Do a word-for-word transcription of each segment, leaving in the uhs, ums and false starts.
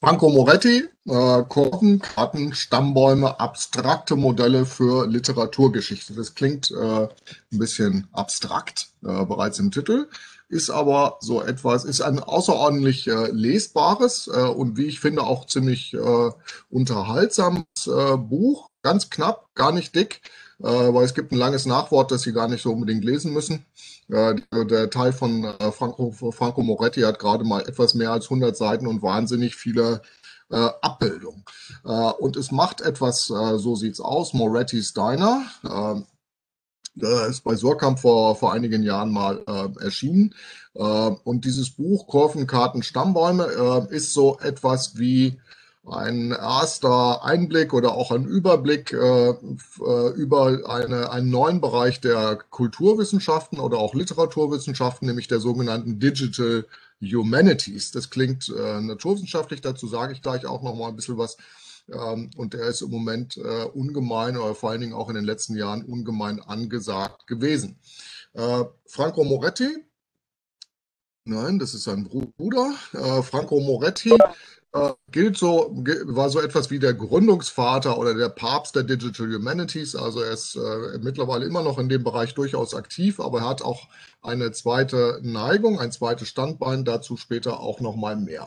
Franco Moretti, äh, Kurven, Karten, Stammbäume, abstrakte Modelle für Literaturgeschichte. Das klingt äh, ein bisschen abstrakt, äh, bereits im Titel, ist aber so etwas, ist ein außerordentlich äh, lesbares äh, und wie ich finde auch ziemlich äh, unterhaltsames äh, Buch. Ganz knapp, gar nicht dick, äh, weil es gibt ein langes Nachwort, das Sie gar nicht so unbedingt lesen müssen. Äh, der Teil von äh, Franco, Franco Moretti hat gerade mal etwas mehr als hundert Seiten und wahnsinnig viele äh, Abbildungen. Äh, und es macht etwas, äh, so sieht's aus, Moretti's Diner. Äh, der ist bei Surkamp vor, vor einigen Jahren mal äh, erschienen. Äh, und dieses Buch Kurven, Karten, Stammbäume äh, ist so etwas wie ein erster Einblick oder auch ein Überblick äh, äh, über eine, einen neuen Bereich der Kulturwissenschaften oder auch Literaturwissenschaften, nämlich der sogenannten Digital Humanities. Das klingt äh, naturwissenschaftlich, dazu sage ich gleich auch noch mal ein bisschen was. Ähm, und der ist im Moment äh, ungemein oder vor allen Dingen auch in den letzten Jahren ungemein angesagt gewesen. Äh, Franco Moretti, nein, das ist sein Bruder, äh, Franco Moretti äh, gilt so, war so etwas wie der Gründungsvater oder der Papst der Digital Humanities. Also er ist äh, mittlerweile immer noch in dem Bereich durchaus aktiv, aber er hat auch eine zweite Neigung, ein zweites Standbein, dazu später auch noch mal mehr.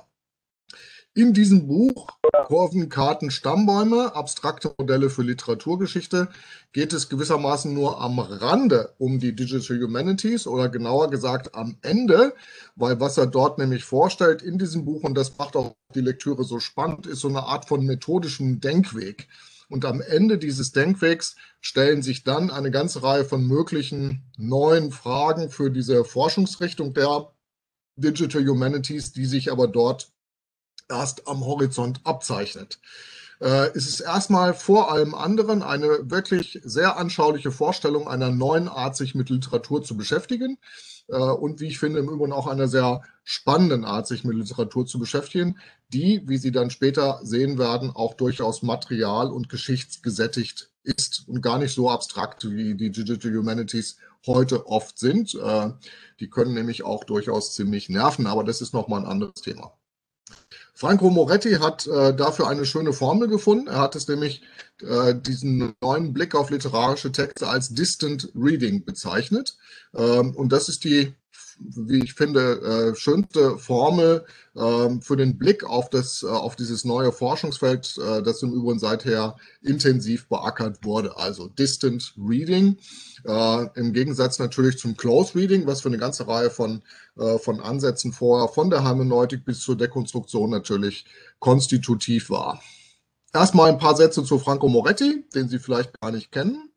In diesem Buch Kurven, Karten, Stammbäume, abstrakte Modelle für Literaturgeschichte geht es gewissermaßen nur am Rande um die Digital Humanities oder genauer gesagt am Ende, weil was er dort nämlich vorstellt in diesem Buch, und das macht auch die Lektüre so spannend, ist so eine Art von methodischem Denkweg. Und am Ende dieses Denkwegs stellen sich dann eine ganze Reihe von möglichen neuen Fragen für diese Forschungsrichtung der Digital Humanities, die sich aber dort erst am Horizont abzeichnet. Äh, es ist erstmal vor allem anderen eine wirklich sehr anschauliche Vorstellung einer neuen Art, sich mit Literatur zu beschäftigen äh, und wie ich finde im Übrigen auch einer sehr spannenden Art, sich mit Literatur zu beschäftigen, die, wie Sie dann später sehen werden, auch durchaus material- und geschichtsgesättigt ist und gar nicht so abstrakt, wie die Digital Humanities heute oft sind. Äh, die können nämlich auch durchaus ziemlich nerven, aber das ist nochmal ein anderes Thema. Franco Moretti hat äh, dafür eine schöne Formel gefunden. Er hat es nämlich äh, diesen neuen Blick auf literarische Texte als Distant Reading bezeichnet. Ähm, und das ist die, wie ich finde, äh, schönste Formel äh, für den Blick auf, das, äh, auf dieses neue Forschungsfeld, äh, das im Übrigen seither intensiv beackert wurde. Also Distant Reading. Äh, im Gegensatz natürlich zum Close Reading, was für eine ganze Reihe von, äh, von Ansätzen vorher, von der Hermeneutik bis zur Dekonstruktion natürlich konstitutiv war. Erstmal ein paar Sätze zu Franco Moretti, den Sie vielleicht gar nicht kennen.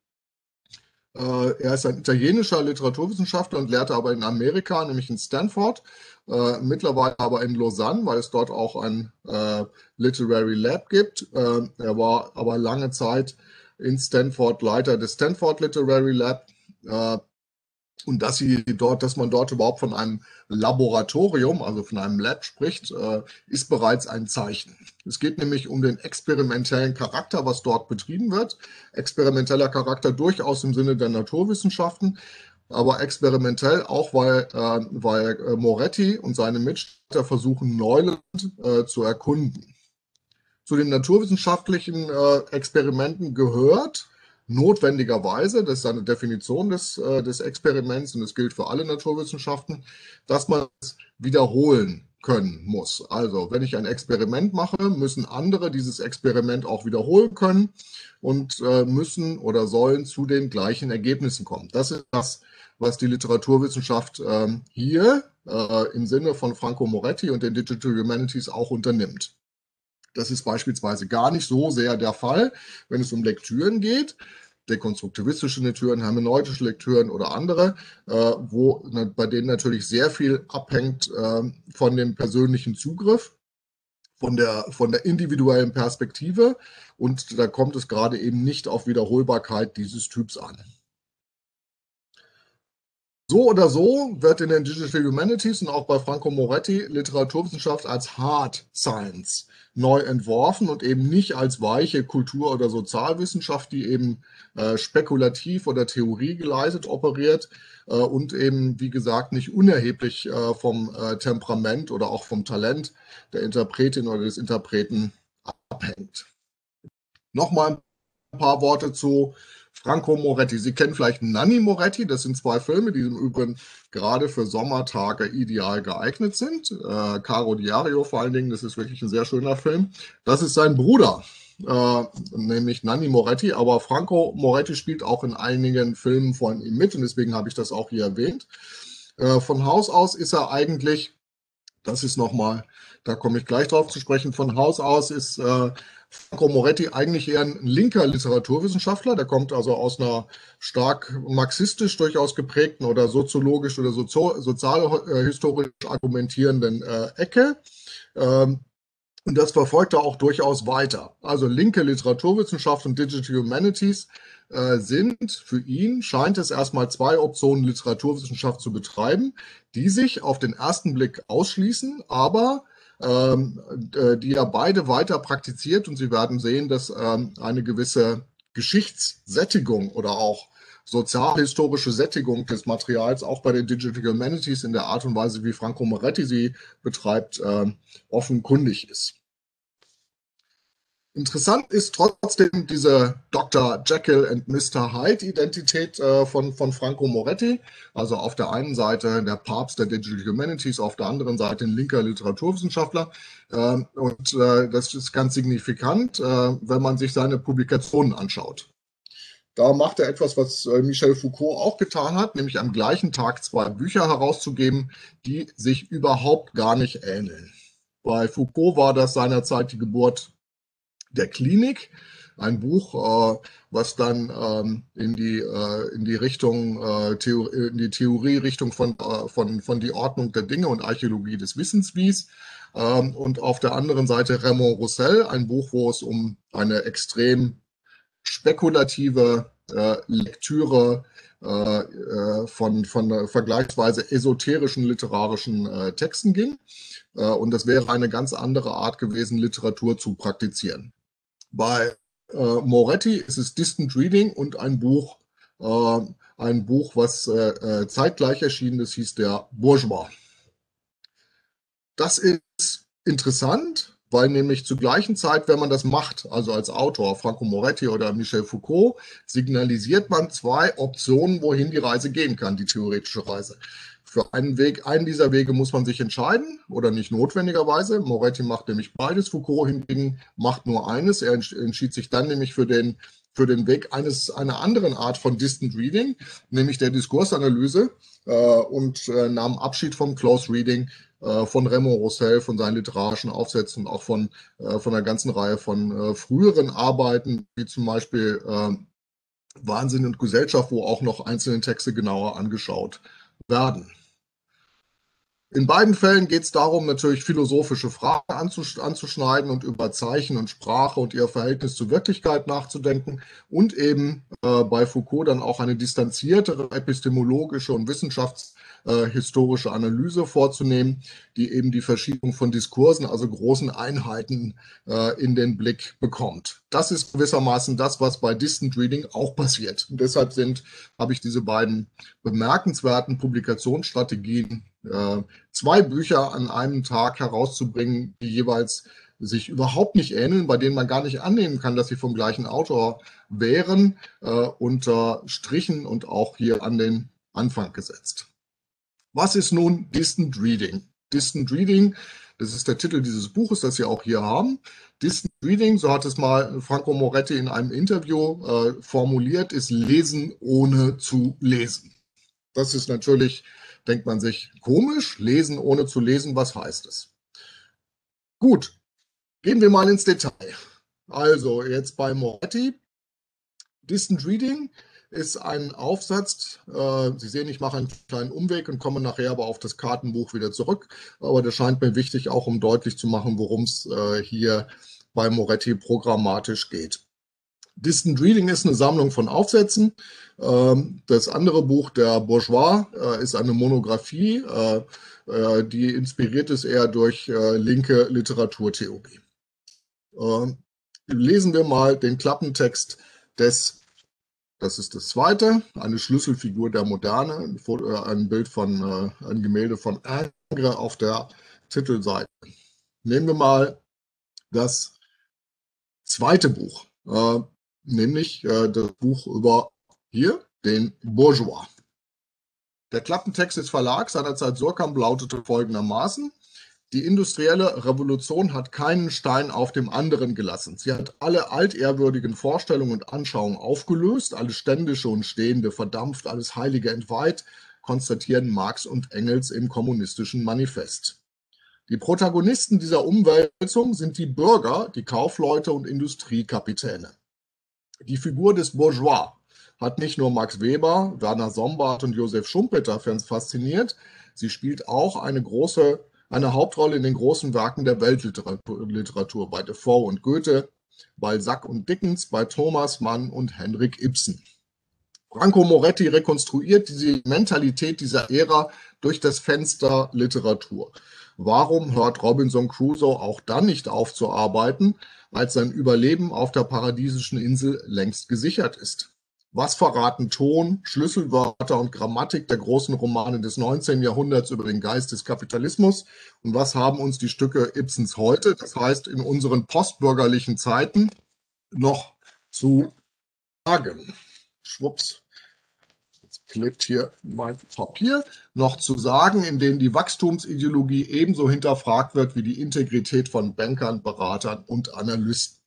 Äh, er ist ein italienischer Literaturwissenschaftler und lehrte aber in Amerika, nämlich in Stanford, äh, mittlerweile aber in Lausanne, weil es dort auch ein äh, Literary Lab gibt. Äh, er war aber lange Zeit in Stanford Leiter des Stanford Literary Lab. Äh, und dass sie dort, dass man dort überhaupt von einem Laboratorium, also von einem Lab spricht, äh, ist bereits ein Zeichen. Es geht nämlich um den experimentellen Charakter, was dort betrieben wird. Experimenteller Charakter durchaus im Sinne der Naturwissenschaften, aber experimentell auch, weil, äh, weil äh, Moretti und seine Mitstreiter versuchen, Neuland äh, zu erkunden. Zu den naturwissenschaftlichen äh, Experimenten gehört notwendigerweise, das ist eine Definition des, äh, des Experiments und es gilt für alle Naturwissenschaften, dass man es wiederholen können muss. Also wenn ich ein Experiment mache, müssen andere dieses Experiment auch wiederholen können und äh, müssen oder sollen zu den gleichen Ergebnissen kommen. Das ist das, was die Literaturwissenschaft ähm, hier äh, im Sinne von Franco Moretti und den Digital Humanities auch unternimmt. Das ist beispielsweise gar nicht so sehr der Fall, wenn es um Lektüren geht, dekonstruktivistische Lektüren, hermeneutische Lektüren oder andere, äh, wo ne, bei denen natürlich sehr viel abhängt äh, von dem persönlichen Zugriff, von der, von der individuellen Perspektive. Und da kommt es gerade eben nicht auf Wiederholbarkeit dieses Typs an. So oder so wird in den Digital Humanities und auch bei Franco Moretti Literaturwissenschaft als Hard Science neu entworfen und eben nicht als weiche Kultur- oder Sozialwissenschaft, die eben äh, spekulativ oder theoriegeleitet operiert äh, und eben, wie gesagt, nicht unerheblich äh, vom äh, Temperament oder auch vom Talent der Interpretin oder des Interpreten abhängt. Nochmal ein paar Worte zu Franco Moretti. Sie kennen vielleicht Nanni Moretti, das sind zwei Filme, die im Übrigen gerade für Sommertage ideal geeignet sind. Äh, Caro Diario vor allen Dingen, das ist wirklich ein sehr schöner Film. Das ist sein Bruder, äh, nämlich Nanni Moretti, aber Franco Moretti spielt auch in einigen Filmen von ihm mit und deswegen habe ich das auch hier erwähnt. Äh, von Haus aus ist er eigentlich, das ist nochmal, da komme ich gleich drauf zu sprechen, von Haus aus ist äh, Franco Moretti eigentlich eher ein linker Literaturwissenschaftler. Der kommt also aus einer stark marxistisch durchaus geprägten oder soziologisch oder sozio sozialhistorisch argumentierenden äh, Ecke. Ähm, und das verfolgt er auch durchaus weiter. Also linke Literaturwissenschaft und Digital Humanities äh, sind für ihn, scheint es erstmal zwei Optionen, Literaturwissenschaft zu betreiben, die sich auf den ersten Blick ausschließen, aber ähm, äh, die er beide weiter praktiziert. Und Sie werden sehen, dass ähm, eine gewisse Geschichtssättigung oder auch sozialhistorische Sättigung des Materials auch bei den Digital Humanities in der Art und Weise, wie Franco Moretti sie betreibt, äh, offenkundig ist. Interessant ist trotzdem diese Doktor Jekyll und Mister Hyde Identität äh, von, von Franco Moretti. Also auf der einen Seite der Papst der Digital Humanities, auf der anderen Seite ein linker Literaturwissenschaftler. Äh, und äh, das ist ganz signifikant, äh, wenn man sich seine Publikationen anschaut. Da macht er etwas, was äh, Michel Foucault auch getan hat, nämlich am gleichen Tag zwei Bücher herauszugeben, die sich überhaupt gar nicht ähneln. Bei Foucault war das seinerzeit die Geburt der Klinik, ein Buch, äh, was dann ähm, in die äh, in die Richtung äh, Theor in die Theorierichtung von äh, von von die Ordnung der Dinge und Archäologie des Wissens wies. Ähm, und auf der anderen Seite Raymond Roussel, ein Buch, wo es um eine extrem spekulative äh, Lektüre äh, äh, von von äh, vergleichsweise esoterischen literarischen äh, Texten ging. Äh, und das wäre eine ganz andere Art gewesen, Literatur zu praktizieren. Bei äh, Moretti ist es Distant Reading und ein Buch, äh, ein Buch, was äh, äh, zeitgleich erschienen ist, hieß der Bourgeois. Das ist interessant, weil nämlich zur gleichen Zeit, wenn man das macht, also als Autor, Franco Moretti oder Michel Foucault, signalisiert man zwei Optionen, wohin die Reise gehen kann, die theoretische Reise. Für einen Weg, einen dieser Wege muss man sich entscheiden oder nicht notwendigerweise. Moretti macht nämlich beides, Foucault hingegen macht nur eines. Er entschied sich dann nämlich für den, für den Weg eines, einer anderen Art von Distant Reading, nämlich der Diskursanalyse äh, und äh, nahm Abschied vom Close Reading äh, von Raymond Roussel, von seinen literarischen Aufsätzen und auch von, äh, von einer ganzen Reihe von äh, früheren Arbeiten, wie zum Beispiel äh, Wahnsinn und Gesellschaft, wo auch noch einzelne Texte genauer angeschaut werden. In beiden Fällen geht es darum, natürlich philosophische Fragen anzusch anzuschneiden und über Zeichen und Sprache und ihr Verhältnis zur Wirklichkeit nachzudenken und eben äh, bei Foucault dann auch eine distanziertere epistemologische und wissenschaftshistorische Analyse vorzunehmen, die eben die Verschiebung von Diskursen, also großen Einheiten, äh, in den Blick bekommt. Das ist gewissermaßen das, was bei Distant Reading auch passiert. Und deshalb sind, habe ich diese beiden bemerkenswerten Publikationsstrategien, äh, zwei Bücher an einem Tag herauszubringen, die jeweils sich überhaupt nicht ähneln, bei denen man gar nicht annehmen kann, dass sie vom gleichen Autor wären, äh, unter Strichen und auch hier an den Anfang gesetzt. Was ist nun Distant Reading? Distant Reading, das ist der Titel dieses Buches, das Sie auch hier haben. Distant Reading, so hat es mal Franco Moretti in einem Interview äh, formuliert, ist Lesen ohne zu lesen. Das ist natürlich, denkt man sich, komisch. Lesen ohne zu lesen, was heißt es? Gut, gehen wir mal ins Detail. Also jetzt bei Moretti. Distant Reading ist ein Aufsatz. Äh, Sie sehen, ich mache einen kleinen Umweg und komme nachher aber auf das Kartenbuch wieder zurück. Aber das scheint mir wichtig, auch um deutlich zu machen, worum es äh, hier bei Moretti programmatisch geht. Distant Reading ist eine Sammlung von Aufsätzen. Ähm, das andere Buch, der Bourgeois, äh, ist eine Monographie, äh, äh, die inspiriert ist eher durch äh, linke Literaturtheorie. Ähm, lesen wir mal den Klappentext des, das ist das zweite, eine Schlüsselfigur der Moderne, ein, Foto, äh, ein Bild von, äh, ein Gemälde von Ingres auf der Titelseite. Nehmen wir mal das zweite Buch, äh, nämlich äh, das Buch über hier, den Bourgeois. Der Klappentext des Verlags seinerzeit Surkamp lautete folgendermaßen: Die industrielle Revolution hat keinen Stein auf dem anderen gelassen. Sie hat alle altehrwürdigen Vorstellungen und Anschauungen aufgelöst, alles Ständische und Stehende verdampft, alles Heilige entweiht, konstatieren Marx und Engels im Kommunistischen Manifest. Die Protagonisten dieser Umwälzung sind die Bürger, die Kaufleute und Industriekapitäne. Die Figur des Bourgeois hat nicht nur Max Weber, Werner Sombart und Josef Schumpeter fasziniert, sie spielt auch eine große, eine Hauptrolle in den großen Werken der Weltliteratur, bei Defoe und Goethe, Balzac und Dickens, bei Thomas Mann und Henrik Ibsen. Franco Moretti rekonstruiert die Mentalität dieser Ära durch das Fenster Literatur. Warum hört Robinson Crusoe auch dann nicht auf zu arbeiten, als sein Überleben auf der paradiesischen Insel längst gesichert ist? Was verraten Ton, Schlüsselwörter und Grammatik der großen Romane des neunzehnten Jahrhunderts über den Geist des Kapitalismus? Und was haben uns die Stücke Ibsens heute, das heißt in unseren postbürgerlichen Zeiten, noch zu sagen? Schwupps. Klebt hier mein Papier, noch zu sagen, in denen die Wachstumsideologie ebenso hinterfragt wird wie die Integrität von Bankern, Beratern und Analysten.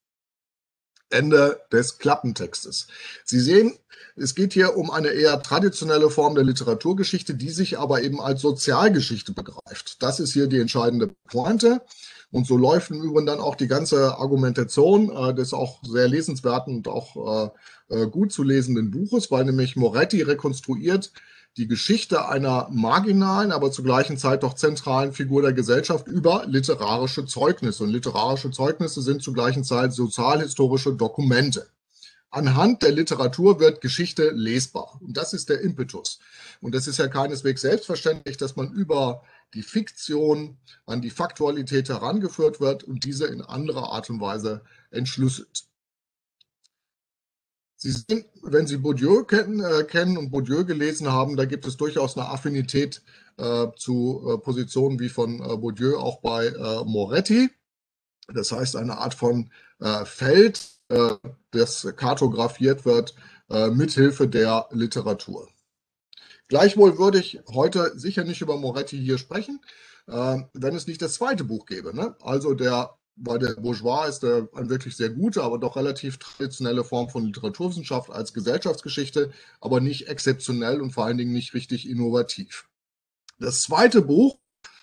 Ende des Klappentextes. Sie sehen, es geht hier um eine eher traditionelle Form der Literaturgeschichte, die sich aber eben als Sozialgeschichte begreift. Das ist hier die entscheidende Pointe. Und so läuft im Übrigen dann auch die ganze Argumentation äh, des auch sehr lesenswerten und auch äh, gut zu lesenden Buches, weil nämlich Moretti rekonstruiert die Geschichte einer marginalen, aber zur gleichen Zeit doch zentralen Figur der Gesellschaft über literarische Zeugnisse. Und literarische Zeugnisse sind zur gleichen Zeit sozialhistorische Dokumente. Anhand der Literatur wird Geschichte lesbar. Und das ist der Impetus. Und das ist ja keineswegs selbstverständlich, dass man über die Fiktion an die Faktualität herangeführt wird und diese in anderer Art und Weise entschlüsselt. Sie sehen, wenn Sie Bourdieu kennen, äh, kennen und Bourdieu gelesen haben, da gibt es durchaus eine Affinität äh, zu äh, Positionen wie von äh, Bourdieu auch bei äh, Moretti. Das heißt, eine Art von äh, Feld, äh, das kartografiert wird äh, mithilfe der Literatur. Gleichwohl würde ich heute sicher nicht über Moretti hier sprechen, äh, wenn es nicht das zweite Buch gäbe. Ne? Also der, bei der Bourgeois ist der eine wirklich sehr gute, aber doch relativ traditionelle Form von Literaturwissenschaft als Gesellschaftsgeschichte, aber nicht exzeptionell und vor allen Dingen nicht richtig innovativ. Das zweite Buch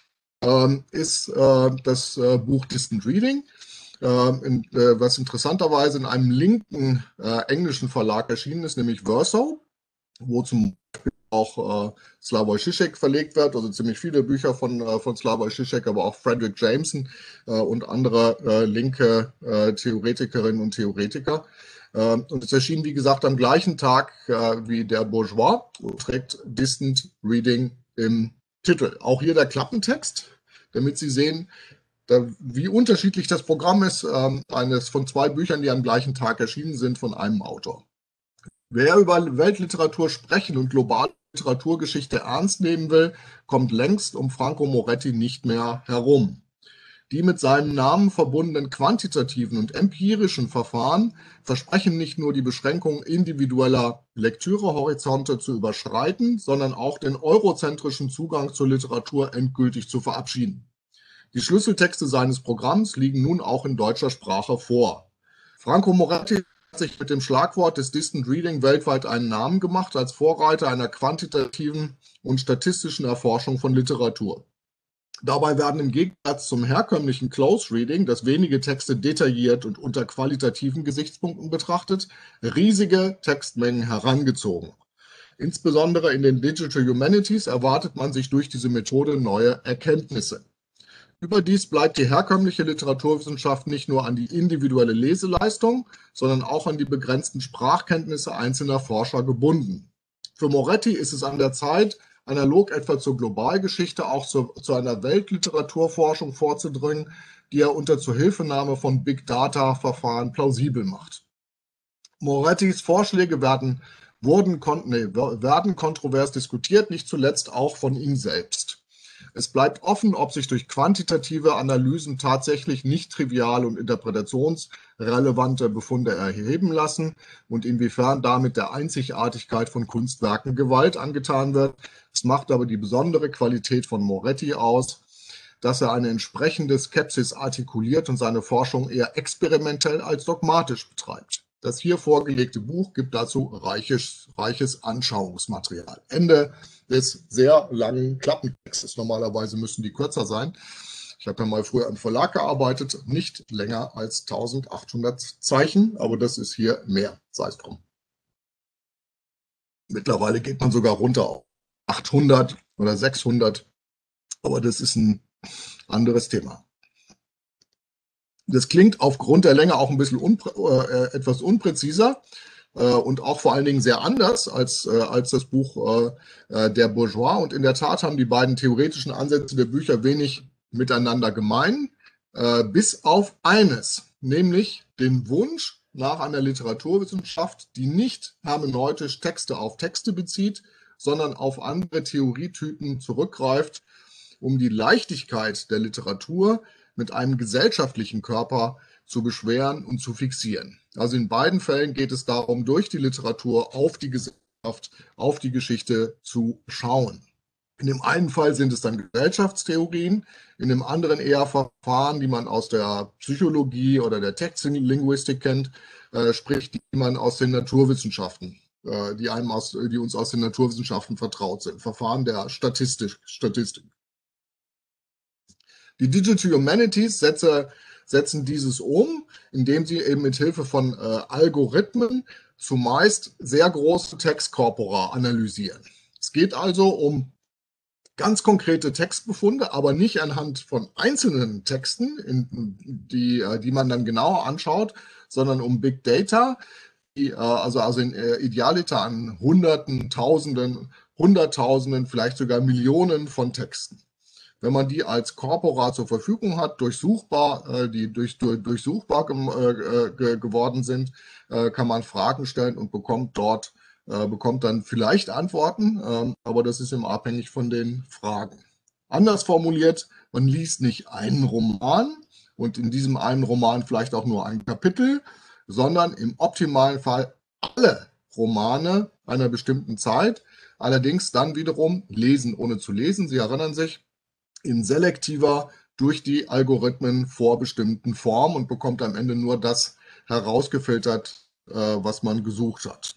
äh, ist äh, das äh, Buch Distant Reading, äh, in, äh, was interessanterweise in einem linken äh, englischen Verlag erschienen ist, nämlich Verso, wo zum Beispiel auch äh, Slavoj Žižek verlegt wird, also ziemlich viele Bücher von, äh, von Slavoj Žižek, aber auch Fredric Jameson äh, und andere äh, linke äh, Theoretikerinnen und Theoretiker. Äh, und es erschien, wie gesagt, am gleichen Tag äh, wie der Bourgeois und trägt Distant Reading im Titel. Auch hier der Klappentext, damit Sie sehen, da, wie unterschiedlich das Programm ist, äh, eines von zwei Büchern, die am gleichen Tag erschienen sind, von einem Autor. Wer über Weltliteratur sprechen und globale Literaturgeschichte ernst nehmen will, kommt längst um Franco Moretti nicht mehr herum. Die mit seinem Namen verbundenen quantitativen und empirischen Verfahren versprechen nicht nur die Beschränkung individueller Lektürehorizonte zu überschreiten, sondern auch den eurozentrischen Zugang zur Literatur endgültig zu verabschieden. Die Schlüsseltexte seines Programms liegen nun auch in deutscher Sprache vor. Franco Moretti hat sich mit dem Schlagwort des Distant Reading weltweit einen Namen gemacht als Vorreiter einer quantitativen und statistischen Erforschung von Literatur. Dabei werden im Gegensatz zum herkömmlichen Close Reading, das wenige Texte detailliert und unter qualitativen Gesichtspunkten betrachtet, riesige Textmengen herangezogen. Insbesondere in den Digital Humanities erwartet man sich durch diese Methode neue Erkenntnisse. Überdies bleibt die herkömmliche Literaturwissenschaft nicht nur an die individuelle Leseleistung, sondern auch an die begrenzten Sprachkenntnisse einzelner Forscher gebunden. Für Moretti ist es an der Zeit, analog etwa zur Globalgeschichte auch zu, zu einer Weltliteraturforschung vorzudringen, die er unter Zuhilfenahme von Big-Data-Verfahren plausibel macht. Morettis Vorschläge werden, wurden, nee, werden kontrovers diskutiert, nicht zuletzt auch von ihm selbst. Es bleibt offen, ob sich durch quantitative Analysen tatsächlich nicht triviale und interpretationsrelevante Befunde erheben lassen und inwiefern damit der Einzigartigkeit von Kunstwerken Gewalt angetan wird. Es macht aber die besondere Qualität von Moretti aus, dass er eine entsprechende Skepsis artikuliert und seine Forschung eher experimentell als dogmatisch betreibt. Das hier vorgelegte Buch gibt dazu reiches, reiches Anschauungsmaterial. Ende des sehr langen Klappentextes. Normalerweise müssen die kürzer sein. Ich habe ja mal früher im Verlag gearbeitet, nicht länger als eintausendachthundert Zeichen, aber das ist hier mehr, sei es drum. Mittlerweile geht man sogar runter auf achthundert oder sechshundert, aber das ist ein anderes Thema. Das klingt aufgrund der Länge auch ein bisschen unprä äh, etwas unpräziser äh, und auch vor allen Dingen sehr anders als, äh, als das Buch äh, der Bourgeois. Und in der Tat haben die beiden theoretischen Ansätze der Bücher wenig miteinander gemein, äh, bis auf eines, nämlich den Wunsch nach einer Literaturwissenschaft, die nicht hermeneutisch Texte auf Texte bezieht, sondern auf andere Theorietypen zurückgreift, um die Leichtigkeit der Literatur mit einem gesellschaftlichen Körper zu beschweren und zu fixieren. Also in beiden Fällen geht es darum, durch die Literatur auf die Gesellschaft, auf die Geschichte zu schauen. In dem einen Fall sind es dann Gesellschaftstheorien, in dem anderen eher Verfahren, die man aus der Psychologie oder der Textlinguistik kennt, äh, sprich die man aus den Naturwissenschaften, äh, die, einem aus, die uns aus den Naturwissenschaften vertraut sind, Verfahren der Statistik. Statistik. Die Digital Humanities setze, setzen dieses um, indem sie eben mit Hilfe von äh, Algorithmen zumeist sehr große Textkorpora analysieren. Es geht also um ganz konkrete Textbefunde, aber nicht anhand von einzelnen Texten, in, die, äh, die man dann genauer anschaut, sondern um Big Data, die, äh, also, also in äh, Idealiter an Hunderten, Tausenden, Hunderttausenden, vielleicht sogar Millionen von Texten. Wenn man die als Corpora zur Verfügung hat, durchsuchbar, äh, die durch, durch, durchsuchbar ge, äh, geworden sind, äh, kann man Fragen stellen und bekommt dort, äh, bekommt dann vielleicht Antworten, äh, aber das ist immer abhängig von den Fragen. Anders formuliert, man liest nicht einen Roman und in diesem einen Roman vielleicht auch nur ein Kapitel, sondern im optimalen Fall alle Romane einer bestimmten Zeit, allerdings dann wiederum lesen ohne zu lesen. Sie erinnern sich, in selektiver, durch die Algorithmen vorbestimmten Form und bekommt am Ende nur das herausgefiltert, äh, was man gesucht hat.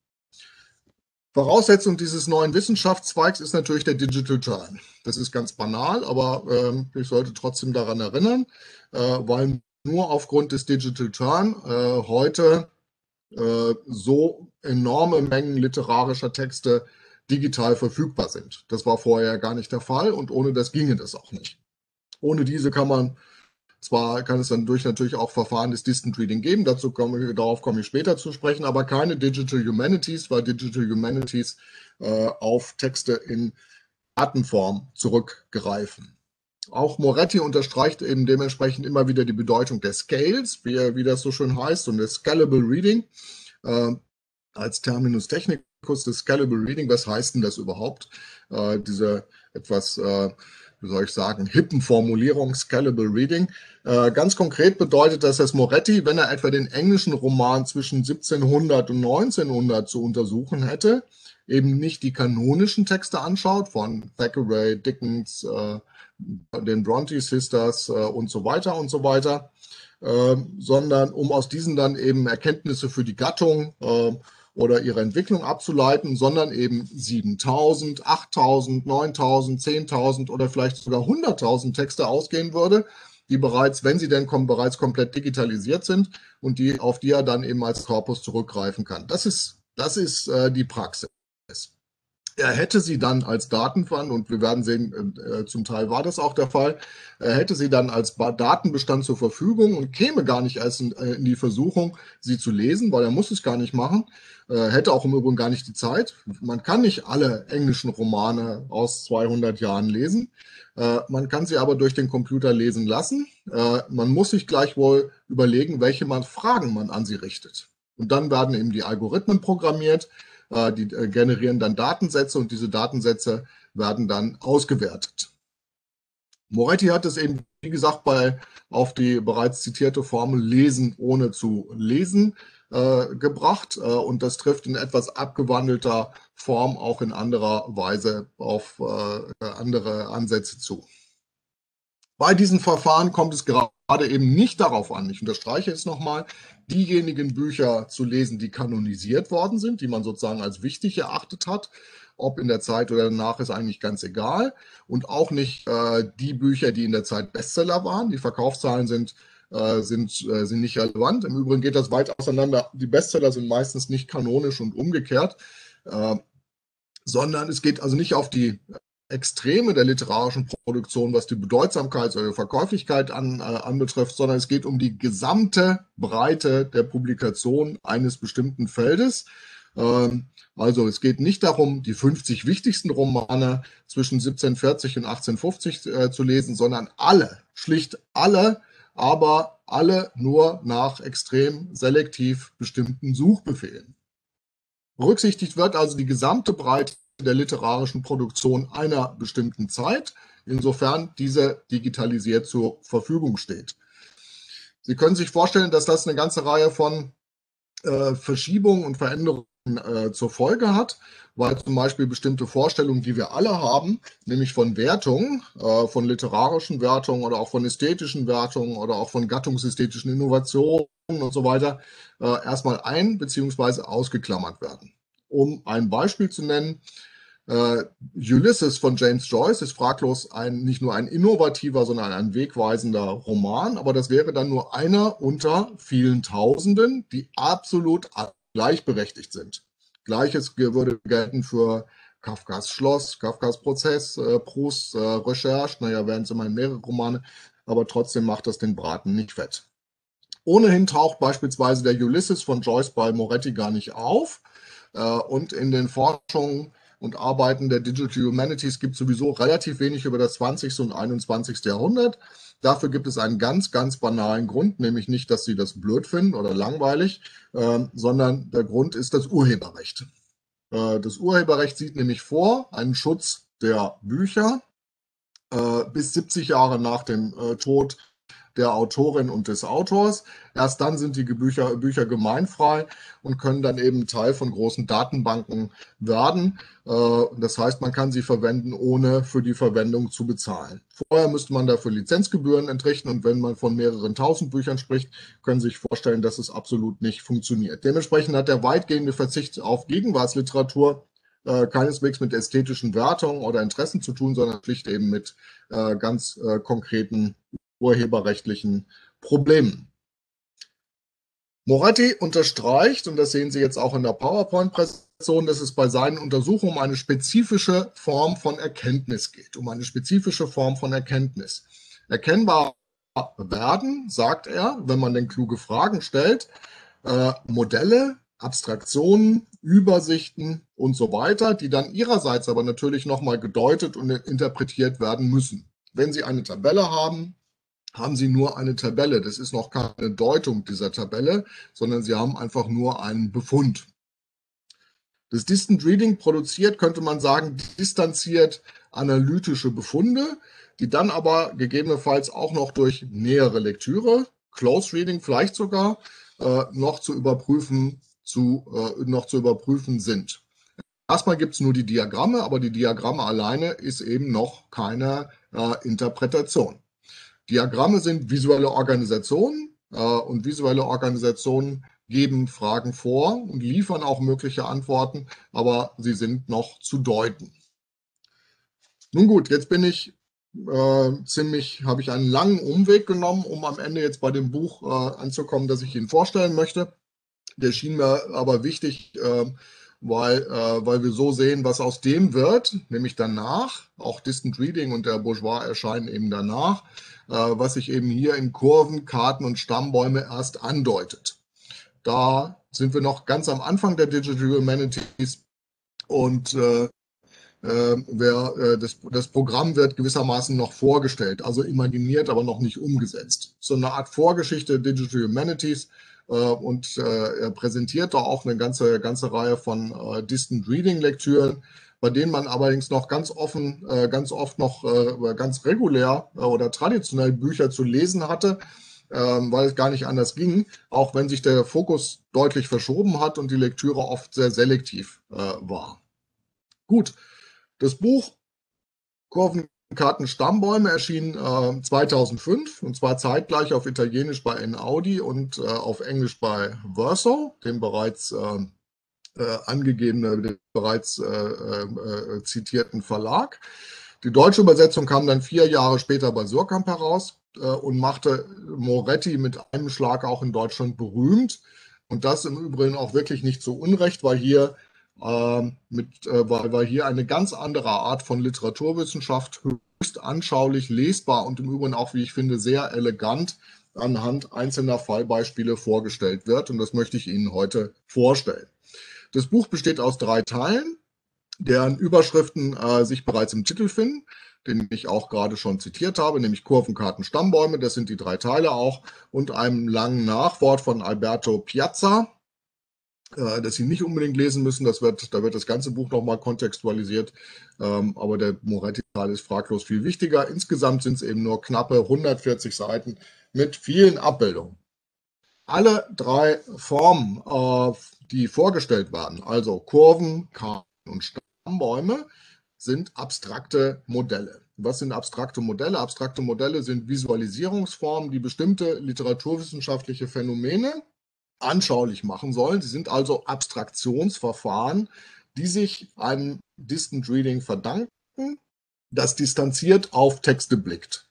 Voraussetzung dieses neuen Wissenschaftszweigs ist natürlich der Digital Turn. Das ist ganz banal, aber äh, ich sollte trotzdem daran erinnern, äh, weil nur aufgrund des Digital Turn äh, heute äh, so enorme Mengen literarischer Texte digital verfügbar sind. Das war vorher gar nicht der Fall und ohne das ginge das auch nicht. Ohne diese kann man, zwar kann es dann durch natürlich auch Verfahren des Distant Reading geben, dazu komme ich, darauf komme ich später zu sprechen, aber keine Digital Humanities, weil Digital Humanities äh, auf Texte in Datenform zurückgreifen. Auch Moretti unterstreicht eben dementsprechend immer wieder die Bedeutung der Scales, wie, wie das so schön heißt, und des Scalable Reading äh, als Terminus technicus des Scalable Reading. Was heißt denn das überhaupt? Äh, diese etwas, äh, wie soll ich sagen, hippen Formulierung Scalable Reading. Äh, ganz konkret bedeutet das, dass Moretti, wenn er etwa den englischen Roman zwischen siebzehnhundert und neunzehnhundert zu untersuchen hätte, eben nicht die kanonischen Texte anschaut von Thackeray, Dickens, äh, den Bronte Sisters äh, und so weiter und so weiter, äh, sondern um aus diesen dann eben Erkenntnisse für die Gattung äh, oder ihre Entwicklung abzuleiten, sondern eben siebentausend, achttausend, neuntausend, zehntausend oder vielleicht sogar hunderttausend Texte ausgehen würde, die bereits, wenn sie denn kommen, bereits komplett digitalisiert sind und die, auf die er dann eben als Korpus zurückgreifen kann. Das ist, das ist äh, die Praxis. Er hätte sie dann als Datenfund, und wir werden sehen, äh, zum Teil war das auch der Fall, er hätte sie dann als Datenbestand zur Verfügung und käme gar nicht erst in, äh, in die Versuchung, sie zu lesen, weil er muss es gar nicht machen, äh, hätte auch im Übrigen gar nicht die Zeit. Man kann nicht alle englischen Romane aus zweihundert Jahren lesen, äh, man kann sie aber durch den Computer lesen lassen. Äh, man muss sich gleichwohl überlegen, welche man Fragen man an sie richtet. Und dann werden eben die Algorithmen programmiert, die generieren dann Datensätze und diese Datensätze werden dann ausgewertet. Moretti hat es eben, wie gesagt, bei, auf die bereits zitierte Formel Lesen ohne zu lesen äh, gebracht, äh, und das trifft in etwas abgewandelter Form auch in anderer Weise auf äh, andere Ansätze zu. Bei diesen Verfahren kommt es gerade eben nicht darauf an, ich unterstreiche es nochmal, diejenigen Bücher zu lesen, die kanonisiert worden sind, die man sozusagen als wichtig erachtet hat. Ob in der Zeit oder danach ist eigentlich ganz egal. Und auch nicht äh, die Bücher, die in der Zeit Bestseller waren. Die Verkaufszahlen sind, äh, sind, äh, sind nicht relevant. Im Übrigen geht das weit auseinander. Die Bestseller sind meistens nicht kanonisch und umgekehrt, äh, sondern es geht also nicht auf die Extreme der literarischen Produktion, was die Bedeutsamkeit oder die Verkäuflichkeit an, äh, anbetrifft, sondern es geht um die gesamte Breite der Publikation eines bestimmten Feldes. Ähm, also es geht nicht darum, die fünfzig wichtigsten Romane zwischen siebzehnhundertvierzig und achtzehnhundertfünfzig äh, zu lesen, sondern alle, schlicht alle, aber alle nur nach extrem selektiv bestimmten Suchbefehlen. Berücksichtigt wird also die gesamte Breite der literarischen Produktion einer bestimmten Zeit, insofern diese digitalisiert zur Verfügung steht. Sie können sich vorstellen, dass das eine ganze Reihe von äh, Verschiebungen und Veränderungen äh, zur Folge hat, weil zum Beispiel bestimmte Vorstellungen, die wir alle haben, nämlich von Wertungen, äh, von literarischen Wertungen oder auch von ästhetischen Wertungen oder auch von gattungsästhetischen Innovationen und so weiter, äh, erstmal ein- bzw. ausgeklammert werden. Um ein Beispiel zu nennen, Uh, Ulysses von James Joyce ist fraglos ein, nicht nur ein innovativer, sondern ein wegweisender Roman, aber das wäre dann nur einer unter vielen Tausenden, die absolut gleichberechtigt sind. Gleiches würde gelten für Kafkas Schloss, Kafkas Prozess, äh, Prousts äh, Recherche, naja, wären es immerhin mehrere Romane, aber trotzdem macht das den Braten nicht fett. Ohnehin taucht beispielsweise der Ulysses von Joyce bei Moretti gar nicht auf, äh, und in den Forschungen und Arbeiten der Digital Humanities gibt es sowieso relativ wenig über das zwanzigste und einundzwanzigste Jahrhundert. Dafür gibt es einen ganz, ganz banalen Grund, nämlich nicht, dass sie das blöd finden oder langweilig, äh, sondern der Grund ist das Urheberrecht. Äh, das Urheberrecht sieht nämlich vor einen Schutz der Bücher äh, bis siebzig Jahre nach dem äh, Tod der Autorin und des Autors. Erst dann sind die Bücher, Bücher gemeinfrei und können dann eben Teil von großen Datenbanken werden. Das heißt, man kann sie verwenden, ohne für die Verwendung zu bezahlen. Vorher müsste man dafür Lizenzgebühren entrichten, und wenn man von mehreren tausend Büchern spricht, können Sie sich vorstellen, dass es absolut nicht funktioniert. Dementsprechend hat der weitgehende Verzicht auf Gegenwartsliteratur äh, keineswegs mit ästhetischen Wertungen oder Interessen zu tun, sondern schlicht eben mit äh, ganz äh, konkreten urheberrechtlichen Problemen. Moretti unterstreicht, und das sehen Sie jetzt auch in der PowerPoint-Präsentation, dass es bei seinen Untersuchungen um eine spezifische Form von Erkenntnis geht, um eine spezifische Form von Erkenntnis. Erkennbar werden, sagt er, wenn man denn kluge Fragen stellt, äh, Modelle, Abstraktionen, Übersichten und so weiter, die dann ihrerseits aber natürlich nochmal gedeutet und interpretiert werden müssen. Wenn Sie eine Tabelle haben, haben Sie nur eine Tabelle. Das ist noch keine Deutung dieser Tabelle, sondern Sie haben einfach nur einen Befund. Das Distant Reading produziert, könnte man sagen, distanziert analytische Befunde, die dann aber gegebenenfalls auch noch durch nähere Lektüre, Close Reading vielleicht sogar, äh, noch zu überprüfen, zu, äh, noch zu überprüfen sind. Erstmal gibt es nur die Diagramme, aber die Diagramme alleine ist eben noch keine äh, Interpretation. Diagramme sind visuelle Organisationen äh, und visuelle Organisationen geben Fragen vor und liefern auch mögliche Antworten, aber sie sind noch zu deuten. Nun gut, jetzt bin ich äh, ziemlich, habe ich einen langen Umweg genommen, um am Ende jetzt bei dem Buch äh, anzukommen, das ich Ihnen vorstellen möchte. Der schien mir aber wichtig, äh, weil, äh, weil wir so sehen, was aus dem wird, nämlich danach, auch Distant Reading und der Bourgeois erscheinen eben danach, äh, was sich eben hier in Kurven, Karten und Stammbäume erst andeutet. Da sind wir noch ganz am Anfang der Digital Humanities und äh, äh, wer, äh, das, das Programm wird gewissermaßen noch vorgestellt, also imaginiert, aber noch nicht umgesetzt. So eine Art Vorgeschichte Digital Humanities äh, und äh, er präsentiert da auch eine ganze, ganze Reihe von äh, Distant Reading Lektüren, bei denen man allerdings noch ganz offen, äh, ganz oft noch äh, ganz regulär äh, oder traditionell Bücher zu lesen hatte, ähm, weil es gar nicht anders ging, auch wenn sich der Fokus deutlich verschoben hat und die Lektüre oft sehr selektiv äh, war. Gut, das Buch Kurven, Karten, Stammbäume erschien äh, zweitausendfünf und zwar zeitgleich auf Italienisch bei Einaudi und äh, auf Englisch bei Verso, dem bereits äh, äh, angegebenen, dem bereits äh, äh, zitierten Verlag. Die deutsche Übersetzung kam dann vier Jahre später bei Surkamp heraus äh, und machte Moretti mit einem Schlag auch in Deutschland berühmt. Und das im Übrigen auch wirklich nicht so unrecht, weil hier, äh, mit, äh, weil, weil hier eine ganz andere Art von Literaturwissenschaft höchst anschaulich, lesbar und im Übrigen auch, wie ich finde, sehr elegant anhand einzelner Fallbeispiele vorgestellt wird. Und das möchte ich Ihnen heute vorstellen. Das Buch besteht aus drei Teilen, deren Überschriften äh, sich bereits im Titel finden, den ich auch gerade schon zitiert habe, nämlich Kurven, Karten, Stammbäume, das sind die drei Teile auch, und einem langen Nachwort von Alberto Piazza, äh, das Sie nicht unbedingt lesen müssen, das wird, da wird das ganze Buch nochmal kontextualisiert, ähm, aber der Moretti-Teil ist fraglos viel wichtiger. Insgesamt sind es eben nur knappe hundertvierzig Seiten mit vielen Abbildungen. Alle drei Formen, äh, die vorgestellt werden, also Kurven, Karten und Stammbäume, sind abstrakte Modelle. Was sind abstrakte Modelle? Abstrakte Modelle sind Visualisierungsformen, die bestimmte literaturwissenschaftliche Phänomene anschaulich machen sollen. Sie sind also Abstraktionsverfahren, die sich einem Distant Reading verdanken, das distanziert auf Texte blickt.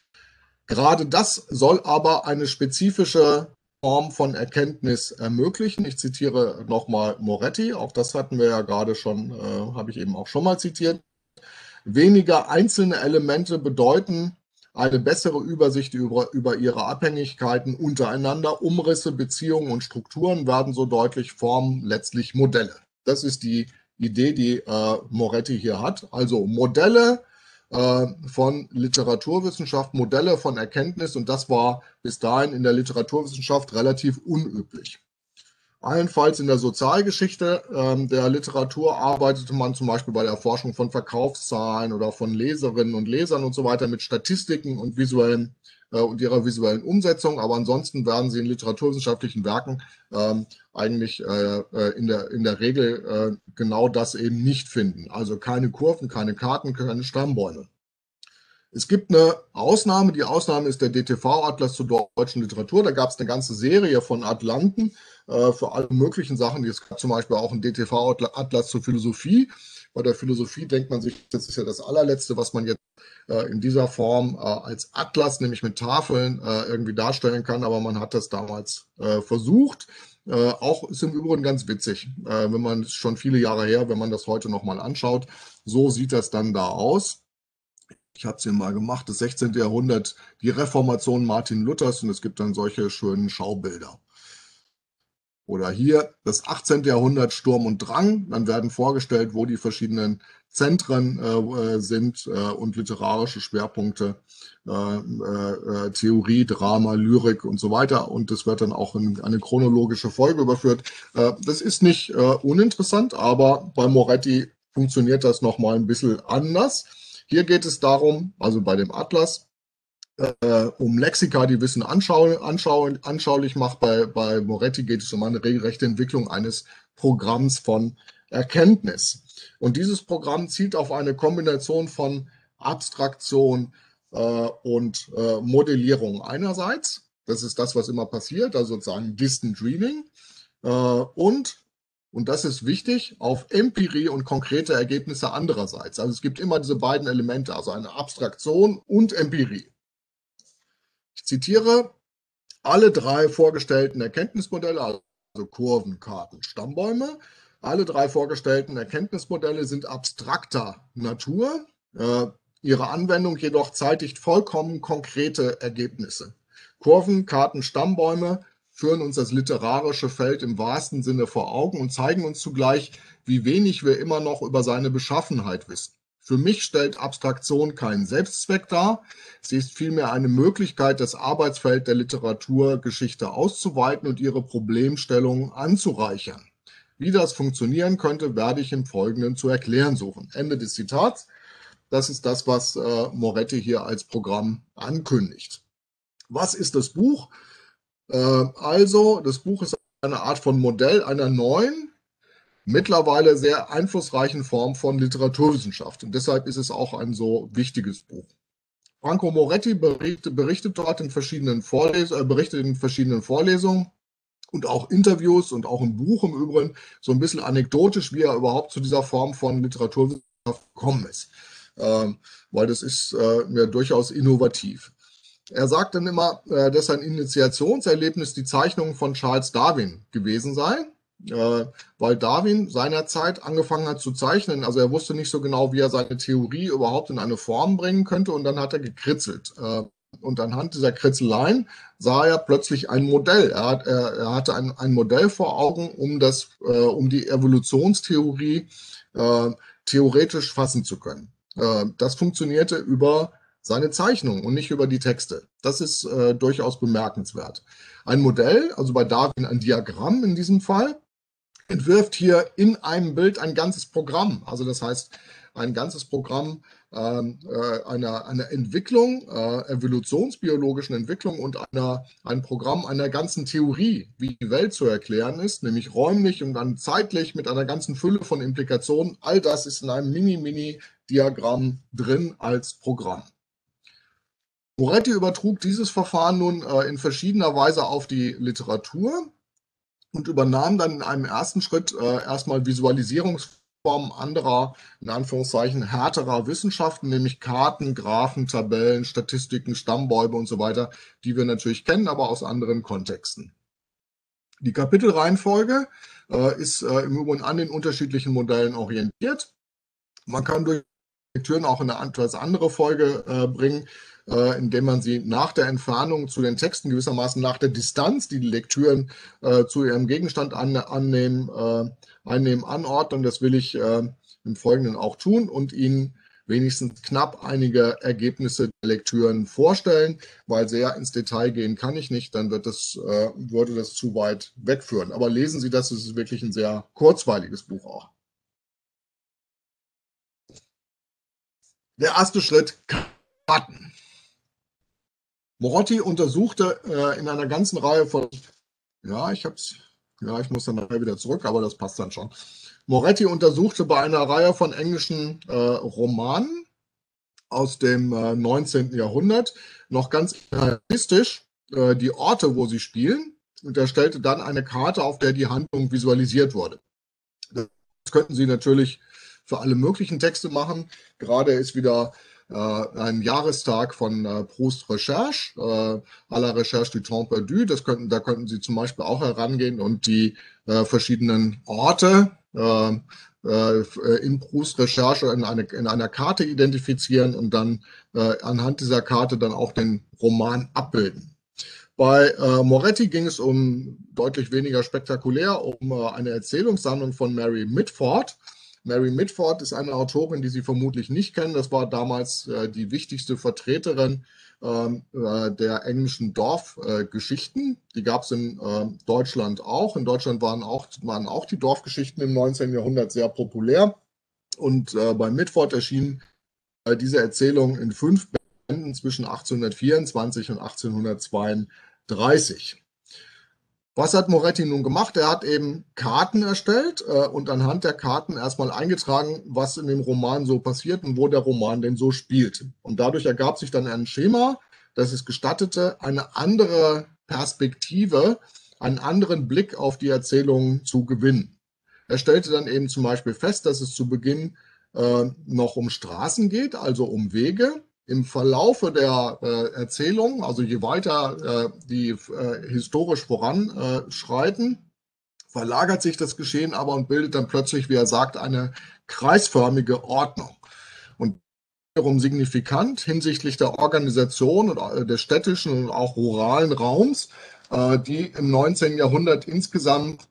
Gerade das soll aber eine spezifische Form von Erkenntnis ermöglichen. Ich zitiere nochmal Moretti, auch das hatten wir ja gerade schon, äh, habe ich eben auch schon mal zitiert. Weniger einzelne Elemente bedeuten eine bessere Übersicht über, über ihre Abhängigkeiten untereinander. Umrisse, Beziehungen und Strukturen werden so deutlich, formen letztlich Modelle. Das ist die Idee, die äh, Moretti hier hat. Also Modelle äh, von Literaturwissenschaft, Modelle von Erkenntnis, und das war bis dahin in der Literaturwissenschaft relativ unüblich. Allenfalls in der Sozialgeschichte ähm, der Literatur arbeitete man zum Beispiel bei der Erforschung von Verkaufszahlen oder von Leserinnen und Lesern und so weiter mit Statistiken und visuellen äh, und ihrer visuellen Umsetzung. Aber ansonsten werden Sie in literaturwissenschaftlichen Werken ähm, eigentlich äh, in, der, in der Regel äh, genau das eben nicht finden. Also keine Kurven, keine Karten, keine Stammbäume. Es gibt eine Ausnahme, die Ausnahme ist der D T V-Atlas zur deutschen Literatur. Da gab es eine ganze Serie von Atlanten äh, für alle möglichen Sachen. Es gab zum Beispiel auch einen D T V-Atlas zur Philosophie. Bei der Philosophie denkt man sich, das ist ja das allerletzte, was man jetzt äh, in dieser Form äh, als Atlas, nämlich mit Tafeln, äh, irgendwie darstellen kann. Aber man hat das damals äh, versucht. Äh, auch ist im Übrigen ganz witzig, äh, wenn man, ist schon viele Jahre her, wenn man das heute nochmal anschaut. So sieht das dann da aus. Ich habe es hier mal gemacht, das sechzehnte. Jahrhundert, die Reformation Martin Luthers, und es gibt dann solche schönen Schaubilder. Oder hier das achtzehnte. Jahrhundert, Sturm und Drang. Dann werden vorgestellt, wo die verschiedenen Zentren äh, sind äh, und literarische Schwerpunkte, äh, äh, Theorie, Drama, Lyrik und so weiter. Und das wird dann auch in eine chronologische Folge überführt. Äh, das ist nicht äh, uninteressant, aber bei Moretti funktioniert das nochmal ein bisschen anders. Hier geht es darum, also bei dem Atlas, äh, um Lexika, die Wissen anschau anschau anschaulich macht. Bei, bei Moretti geht es um eine regelrechte Entwicklung eines Programms von Erkenntnis. Und dieses Programm zielt auf eine Kombination von Abstraktion äh, und äh, Modellierung einerseits. Das ist das, was immer passiert, also sozusagen Distant Reading. Äh, und Und das ist wichtig, auf Empirie und konkrete Ergebnisse andererseits. Also es gibt immer diese beiden Elemente, also eine Abstraktion und Empirie. Ich zitiere: Alle drei vorgestellten Erkenntnismodelle, also Kurven, Karten, Stammbäume, Alle drei vorgestellten Erkenntnismodelle sind abstrakter Natur. Äh, ihre Anwendung jedoch zeitigt vollkommen konkrete Ergebnisse. Kurven, Karten, Stammbäume führen uns das literarische Feld im wahrsten Sinne vor Augen und zeigen uns zugleich, wie wenig wir immer noch über seine Beschaffenheit wissen. Für mich stellt Abstraktion keinen Selbstzweck dar. Sie ist vielmehr eine Möglichkeit, das Arbeitsfeld der Literaturgeschichte auszuweiten und ihre Problemstellungen anzureichern. Wie das funktionieren könnte, werde ich im Folgenden zu erklären suchen. Ende des Zitats. Das ist das, was äh, Moretti hier als Programm ankündigt. Was ist das Buch? Äh, also, das Buch ist eine Art von Modell einer neuen, mittlerweile sehr einflussreichen Form von Literaturwissenschaft. Und deshalb ist es auch ein so wichtiges Buch. Franco Moretti berichtet, berichtet dort in verschiedenen, Vorles äh, berichtet in verschiedenen Vorlesungen und auch Interviews und auch im Buch im Übrigen so ein bisschen anekdotisch, wie er überhaupt zu dieser Form von Literaturwissenschaft gekommen ist. Ähm, weil das ist äh, ja durchaus innovativ. Er sagt dann immer, äh, dass sein Initiationserlebnis die Zeichnung von Charles Darwin gewesen sei, äh, weil Darwin seinerzeit angefangen hat zu zeichnen. Also er wusste nicht so genau, wie er seine Theorie überhaupt in eine Form bringen könnte, und dann hat er gekritzelt. Äh, und anhand dieser Kritzeleien sah er plötzlich ein Modell. Er, hat, er, er hatte ein, ein Modell vor Augen, um, das, äh, um die Evolutionstheorie äh, theoretisch fassen zu können. Äh, das funktionierte über seine Zeichnung und nicht über die Texte. Das ist äh, durchaus bemerkenswert. Ein Modell, also bei Darwin ein Diagramm in diesem Fall, entwirft hier in einem Bild ein ganzes Programm. Also das heißt, ein ganzes Programm ähm, äh, einer, einer Entwicklung, äh, evolutionsbiologischen Entwicklung und einer, ein Programm einer ganzen Theorie, wie die Welt zu erklären ist, nämlich räumlich und dann zeitlich mit einer ganzen Fülle von Implikationen. All das ist in einem Mini-Mini-Diagramm drin als Programm. Moretti übertrug dieses Verfahren nun äh, in verschiedener Weise auf die Literatur und übernahm dann in einem ersten Schritt äh, erstmal Visualisierungsformen anderer, in Anführungszeichen, härterer Wissenschaften, nämlich Karten, Graphen, Tabellen, Statistiken, Stammbäume und so weiter, die wir natürlich kennen, aber aus anderen Kontexten. Die Kapitelreihenfolge äh, ist äh, im Übrigen an den unterschiedlichen Modellen orientiert. Man kann durch Lektüren auch in eine etwas andere Folge äh, bringen, äh, indem man sie nach der Entfernung zu den Texten, gewissermaßen nach der Distanz, die die Lektüren äh, zu ihrem Gegenstand an, annehmen, äh, einnehmen, anordnen. Das will ich äh, im Folgenden auch tun und Ihnen wenigstens knapp einige Ergebnisse der Lektüren vorstellen, weil sehr ins Detail gehen kann ich nicht, dann wird das, äh, würde das zu weit wegführen. Aber lesen Sie das, es ist wirklich ein sehr kurzweiliges Buch auch. Der erste Schritt, Karten. Moretti untersuchte äh, in einer ganzen Reihe von, ja, ich hab's, ja, ich muss dann nachher wieder zurück, aber das passt dann schon. Moretti untersuchte bei einer Reihe von englischen äh, Romanen aus dem äh, neunzehnten Jahrhundert noch ganz realistisch äh, die Orte, wo sie spielen, und erstellte dann eine Karte, auf der die Handlung visualisiert wurde. Das könnten Sie natürlich für alle möglichen Texte machen. Gerade ist wieder äh, ein Jahrestag von äh, Proust Recherche, äh, à la Recherche du Temps perdu. Das könnten, da könnten Sie zum Beispiel auch herangehen und die äh, verschiedenen Orte äh, äh, in Proust Recherche in, eine, in einer Karte identifizieren und dann äh, anhand dieser Karte dann auch den Roman abbilden. Bei äh, Moretti ging es um deutlich weniger spektakulär, um äh, eine Erzählungssammlung von Mary Mitford. Mary Mitford ist eine Autorin, die Sie vermutlich nicht kennen. Das war damals äh, die wichtigste Vertreterin ähm, äh, der englischen Dorfgeschichten. Äh, die gab es in äh, Deutschland auch. In Deutschland waren auch, waren auch die Dorfgeschichten im neunzehnten Jahrhundert sehr populär. Und äh, bei Mitford erschien äh, diese Erzählung in fünf Bänden zwischen achtzehnhundertvierundzwanzig und achtzehnhundertzweiunddreißig. Was hat Moretti nun gemacht? Er hat eben Karten erstellt äh, und anhand der Karten erstmal eingetragen, was in dem Roman so passiert und wo der Roman denn so spielt. Und dadurch ergab sich dann ein Schema, das es gestattete, eine andere Perspektive, einen anderen Blick auf die Erzählung zu gewinnen. Er stellte dann eben zum Beispiel fest, dass es zu Beginn äh, noch um Straßen geht, also um Wege. Im Verlaufe der äh, Erzählung, also je weiter äh, die äh, historisch voranschreiten, verlagert sich das Geschehen aber und bildet dann plötzlich, wie er sagt, eine kreisförmige Ordnung. Und wiederum signifikant hinsichtlich der Organisation und des städtischen und auch ruralen Raums, die im neunzehnten Jahrhundert insgesamt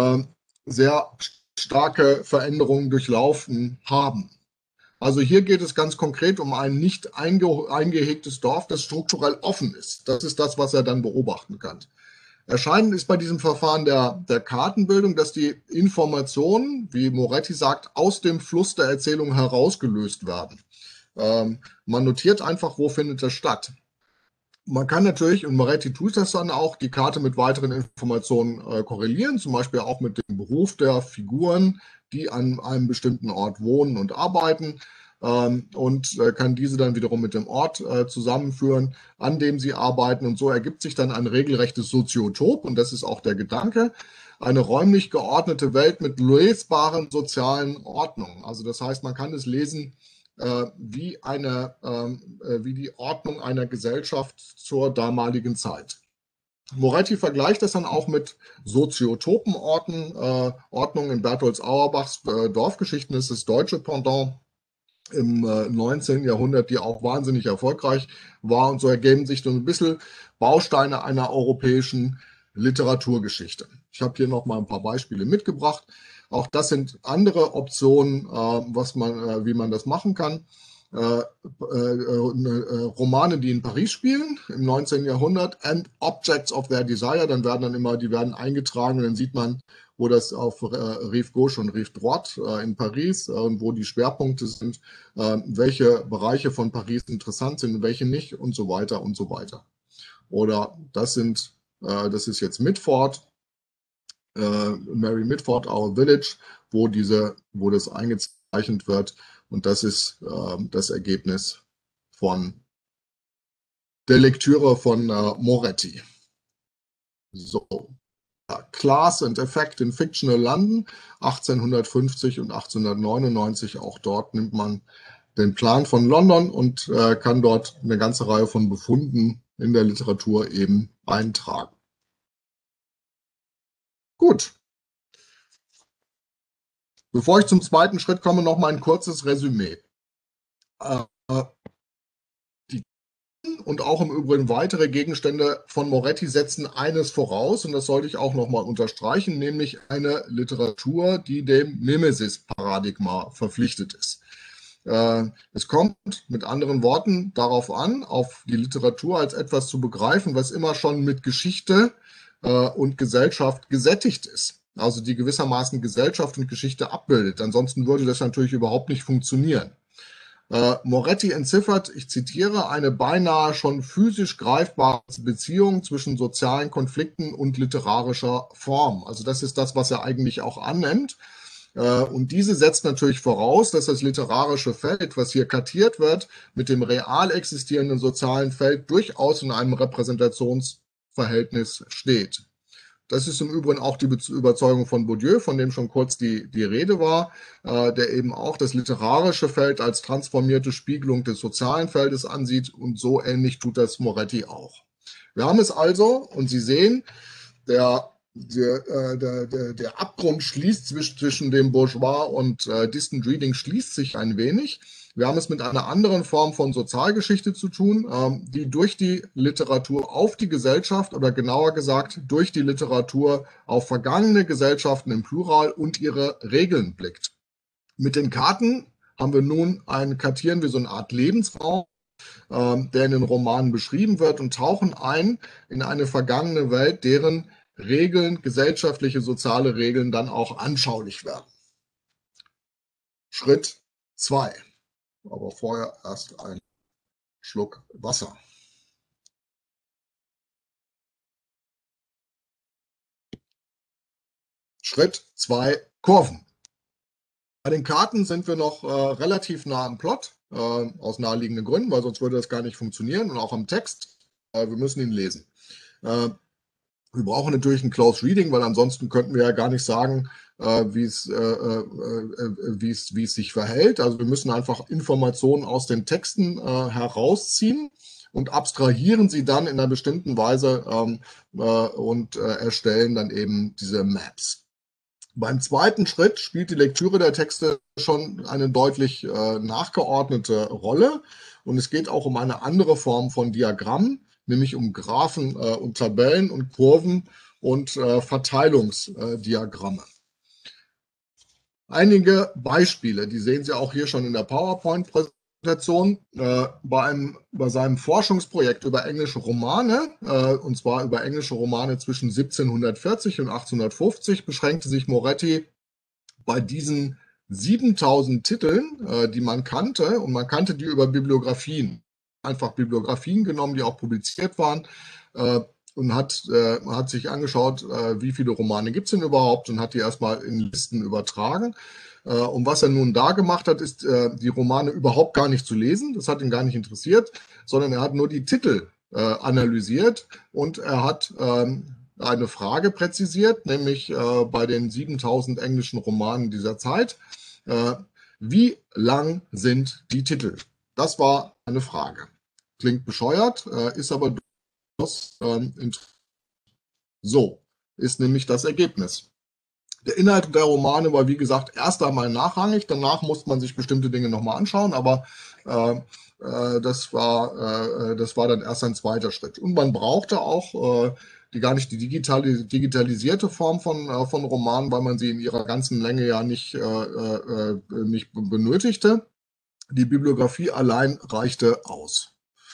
sehr starke Veränderungen durchlaufen haben. Also hier geht es ganz konkret um ein nicht einge eingehegtes Dorf, das strukturell offen ist. Das ist das, was er dann beobachten kann. Erscheinend ist bei diesem Verfahren der, der Kartenbildung, dass die Informationen, wie Moretti sagt, aus dem Fluss der Erzählung herausgelöst werden. Ähm, man notiert einfach, wo findet das statt. Man kann natürlich, und Moretti tut das dann auch, die Karte mit weiteren Informationen äh, korrelieren, zum Beispiel auch mit dem Beruf der Figuren, die an einem bestimmten Ort wohnen und arbeiten, ähm, und äh, kann diese dann wiederum mit dem Ort äh, zusammenführen, an dem sie arbeiten. Und so ergibt sich dann ein regelrechtes Soziotop, und das ist auch der Gedanke, eine räumlich geordnete Welt mit lesbaren sozialen Ordnungen. Also das heißt, man kann es lesen wie, eine, wie die Ordnung einer Gesellschaft zur damaligen Zeit. Moretti vergleicht das dann auch mit Soziotopenorten, äh, Ordnung in Berthold Auerbachs äh, Dorfgeschichten, das ist das deutsche Pendant im äh, neunzehnten Jahrhundert, die auch wahnsinnig erfolgreich war, und so ergeben sich so ein bisschen Bausteine einer europäischen Literaturgeschichte. Ich habe hier noch mal ein paar Beispiele mitgebracht. Auch das sind andere Optionen, äh, was man, äh, wie man das machen kann. Äh, äh, Romane, die in Paris spielen im neunzehnten Jahrhundert, and Objects of Their Desire, dann werden dann immer, die werden eingetragen und dann sieht man, wo das auf äh, Rive Gauche und Rive Droite äh, in Paris äh, und wo die Schwerpunkte sind, äh, welche Bereiche von Paris interessant sind und welche nicht und so weiter und so weiter. Oder das sind, äh, das ist jetzt Mitford, äh, Mary Mitford, Our Village, wo diese, wo das eingezeichnet wird. Und das ist äh, das Ergebnis von der Lektüre von äh, Moretti. So. Ja, Class and Effect in Fictional London, achtzehnhundertfünfzig und achtzehnhundertneunundneunzig. Auch dort nimmt man den Plan von London und äh, kann dort eine ganze Reihe von Befunden in der Literatur eben eintragen. Gut. Bevor ich zum zweiten Schritt komme, noch mal ein kurzes Resümee. Äh, die und auch im Übrigen weitere Gegenstände von Moretti setzen eines voraus, und das sollte ich auch noch mal unterstreichen, nämlich eine Literatur, die dem Mimesis-Paradigma verpflichtet ist. Äh, es kommt mit anderen Worten darauf an, auf die Literatur als etwas zu begreifen, was immer schon mit Geschichte äh, und Gesellschaft gesättigt ist. Also die gewissermaßen Gesellschaft und Geschichte abbildet. Ansonsten würde das natürlich überhaupt nicht funktionieren. Äh, Moretti entziffert, ich zitiere, eine beinahe schon physisch greifbare Beziehung zwischen sozialen Konflikten und literarischer Form. Also das ist das, was er eigentlich auch annimmt. Äh, und diese setzt natürlich voraus, dass das literarische Feld, was hier kartiert wird, mit dem real existierenden sozialen Feld durchaus in einem Repräsentationsverhältnis steht. Das ist im Übrigen auch die Überzeugung von Bourdieu, von dem schon kurz die, die Rede war, äh, der eben auch das literarische Feld als transformierte Spiegelung des sozialen Feldes ansieht, und so ähnlich tut das Moretti auch. Wir haben es also, und Sie sehen, der, der, äh, der, der, der Abgrund schließt zwischen, zwischen dem Bourgeois und äh, Distant Reading schließt sich ein wenig. Wir haben es mit einer anderen Form von Sozialgeschichte zu tun, ähm, die durch die Literatur auf die Gesellschaft, oder genauer gesagt durch die Literatur auf vergangene Gesellschaften im Plural und ihre Regeln blickt. Mit den Karten haben wir nun ein Kartieren wie so eine Art Lebensraum, ähm, der in den Romanen beschrieben wird, und tauchen ein in eine vergangene Welt, deren Regeln, gesellschaftliche, soziale Regeln dann auch anschaulich werden. Schritt zwei. Aber vorher erst ein Schluck Wasser. Schritt zwei, Kurven. Bei den Karten sind wir noch äh, relativ nah am Plot, äh, aus naheliegenden Gründen, weil sonst würde das gar nicht funktionieren, und auch am Text. Äh, wir müssen ihn lesen. Äh, wir brauchen natürlich ein Close Reading, weil ansonsten könnten wir ja gar nicht sagen, äh, wie es, äh, äh, wie es, wie es sich verhält. Also wir müssen einfach Informationen aus den Texten äh, herausziehen und abstrahieren sie dann in einer bestimmten Weise ähm, äh, und äh, erstellen dann eben diese Maps. Beim zweiten Schritt spielt die Lektüre der Texte schon eine deutlich äh, nachgeordnete Rolle und es geht auch um eine andere Form von Diagrammen, nämlich um Graphen äh, und Tabellen und Kurven und äh, Verteilungsdiagramme. Einige Beispiele, die sehen Sie auch hier schon in der PowerPoint-Präsentation. Äh, bei, einem, bei seinem Forschungsprojekt über englische Romane, äh, und zwar über englische Romane zwischen siebzehnhundertvierzig und achtzehnhundertfünfzig, beschränkte sich Moretti bei diesen siebentausend Titeln, äh, die man kannte, und man kannte die über Bibliografien, einfach Bibliografien genommen, die auch publiziert waren, äh, und hat, äh, hat sich angeschaut, äh, wie viele Romane gibt es denn überhaupt, und hat die erstmal in Listen übertragen. Äh, und was er nun da gemacht hat, ist, äh, die Romane überhaupt gar nicht zu lesen. Das hat ihn gar nicht interessiert, sondern er hat nur die Titel äh, analysiert und er hat ähm, eine Frage präzisiert, nämlich äh, bei den siebentausend englischen Romanen dieser Zeit. Äh, wie lang sind die Titel? Das war eine Frage. Klingt bescheuert, äh, ist aber durchaus ähm, interessant. So ist nämlich das Ergebnis. Der Inhalt der Romane war, wie gesagt, erst einmal nachrangig. Danach musste man sich bestimmte Dinge nochmal anschauen, aber äh, äh, das, war, äh, das war dann erst ein zweiter Schritt. Und man brauchte auch äh, die gar nicht die digitali digitalisierte Form von, äh, von Romanen, weil man sie in ihrer ganzen Länge ja nicht, äh, äh, nicht benötigte. Die Bibliografie allein reichte aus.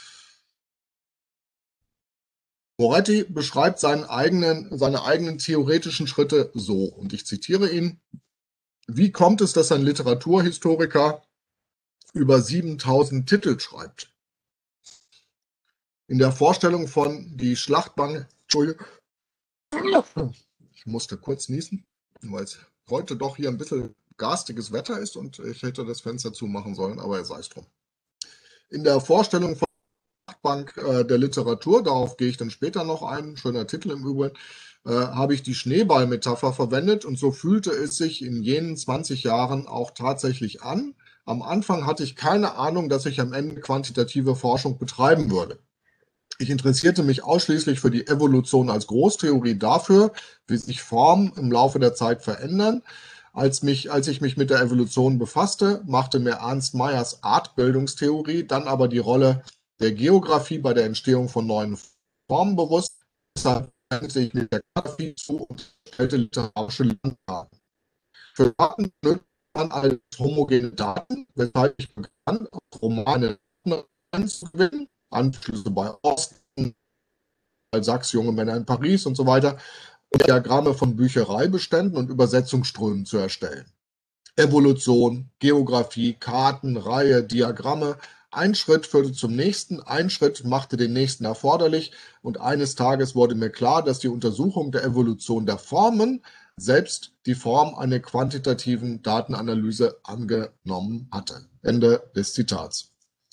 Moretti beschreibt seinen eigenen, seine eigenen theoretischen Schritte so, und ich zitiere ihn: Wie kommt es, dass ein Literaturhistoriker über siebentausend Titel schreibt? In der Vorstellung von Die Schlachtbank, Entschuldigung, ich musste kurz niesen, weil es heute doch hier ein bisschen garstiges Wetter ist und ich hätte das Fenster zumachen sollen, aber sei es drum. In der Vorstellung von Bank äh, der Literatur, darauf gehe ich dann später noch ein, schöner Titel im Übrigen, äh, habe ich die Schneeballmetapher verwendet und so fühlte es sich in jenen zwanzig Jahren auch tatsächlich an. Am Anfang hatte ich keine Ahnung, dass ich am Ende quantitative Forschung betreiben würde. Ich interessierte mich ausschließlich für die Evolution als Großtheorie, dafür, wie sich Formen im Laufe der Zeit verändern. Als, mich, als ich mich mit der Evolution befasste, machte mir Ernst Mayers Artbildungstheorie dann aber die Rolle der Geografie bei der Entstehung von neuen Formen bewusst. Deshalb wendete ich mich der Kartografie zu und stellte literarische Landkarten. Für Daten benötigt man als homogene Daten, weshalb ich begann, Romane zu gewinnen, Anschlüsse bei Osten, als Sachs, junge Männer in Paris und so weiter, und Diagramme von Büchereibeständen und Übersetzungsströmen zu erstellen. Evolution, Geografie, Karten, Reihe, Diagramme. Ein Schritt führte zum nächsten, ein Schritt machte den nächsten erforderlich und eines Tages wurde mir klar, dass die Untersuchung der Evolution der Formen selbst die Form einer quantitativen Datenanalyse angenommen hatte. Ende des Zitats.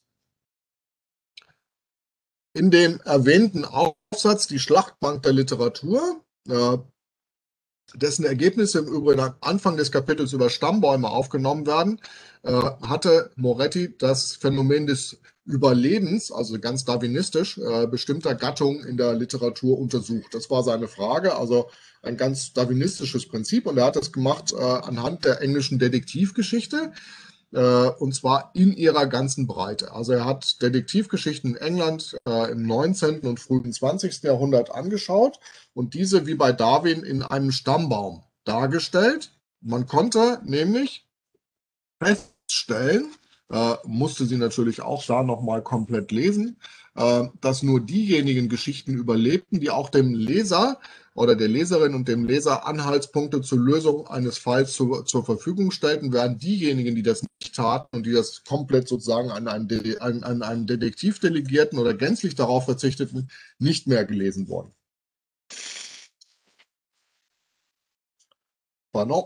In dem erwähnten Aufsatz Die Schlachtbank der Literatur, äh, dessen Ergebnisse im Übrigen am Anfang des Kapitels über Stammbäume aufgenommen werden, äh, hatte Moretti das Phänomen des Überlebens, also ganz darwinistisch, äh, bestimmter Gattungen in der Literatur untersucht. Das war seine Frage, also ein ganz darwinistisches Prinzip, und er hat das gemacht äh, anhand der englischen Detektivgeschichte, äh, und zwar in ihrer ganzen Breite. Also er hat Detektivgeschichten in England äh, im neunzehnten und frühen zwanzigsten Jahrhundert angeschaut und diese wie bei Darwin in einem Stammbaum dargestellt. Man konnte nämlich feststellen, äh, musste sie natürlich auch da nochmal komplett lesen, äh, dass nur diejenigen Geschichten überlebten, die auch dem Leser oder der Leserin und dem Leser Anhaltspunkte zur Lösung eines Falls zu, zur Verfügung stellten, während diejenigen, die das nicht taten und die das komplett sozusagen an einen, De an, an einen Detektiv delegierten oder gänzlich darauf verzichteten, nicht mehr gelesen wurden. Pardon.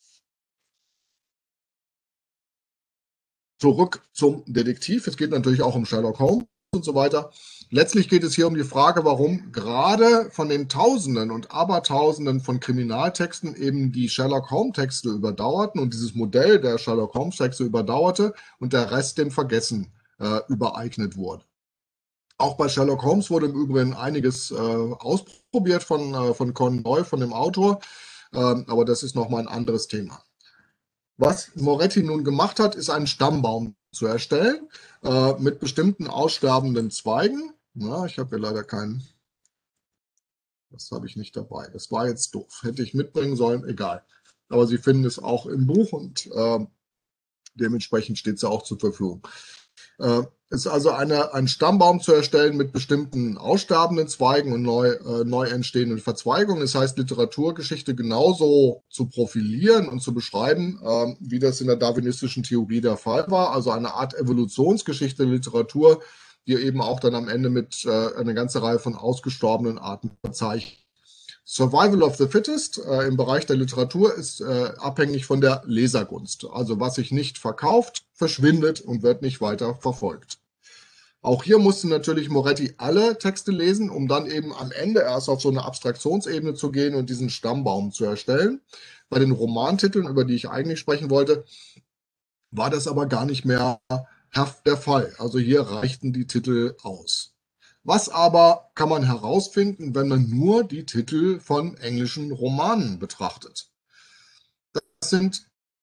Zurück zum Detektiv. Es geht natürlich auch um Sherlock Holmes und so weiter. Letztlich geht es hier um die Frage, warum gerade von den Tausenden und Abertausenden von Kriminaltexten eben die Sherlock Holmes-Texte überdauerten und dieses Modell der Sherlock Holmes-Texte überdauerte und der Rest dem Vergessen äh, übereignet wurde. Auch bei Sherlock Holmes wurde im Übrigen einiges äh, ausprobiert von, äh, von Conan Doyle, von dem Autor. ähm, aber das ist nochmal ein anderes Thema. Was Moretti nun gemacht hat, ist einen Stammbaum zu erstellen äh, mit bestimmten aussterbenden Zweigen. Na, ich habe hier leider keinen, das habe ich nicht dabei. Das war jetzt doof. Hätte ich mitbringen sollen, egal. Aber Sie finden es auch im Buch und äh, dementsprechend steht es ja auch zur Verfügung. Äh, ist also eine, ein Stammbaum zu erstellen mit bestimmten aussterbenden Zweigen und neu, äh, neu entstehenden Verzweigungen. Das heißt, Literaturgeschichte genauso zu profilieren und zu beschreiben, äh, wie das in der darwinistischen Theorie der Fall war. Also eine Art Evolutionsgeschichte der Literatur, die eben auch dann am Ende mit äh, einer ganzen Reihe von ausgestorbenen Arten verzeichnet. Survival of the Fittest äh, im Bereich der Literatur ist äh, abhängig von der Lesergunst. Also was sich nicht verkauft, verschwindet und wird nicht weiter verfolgt. Auch hier musste natürlich Moretti alle Texte lesen, um dann eben am Ende erst auf so eine Abstraktionsebene zu gehen und diesen Stammbaum zu erstellen. Bei den Romantiteln, über die ich eigentlich sprechen wollte, war das aber gar nicht mehr der Fall. Also hier reichten die Titel aus. Was aber kann man herausfinden, wenn man nur die Titel von englischen Romanen betrachtet? Das sind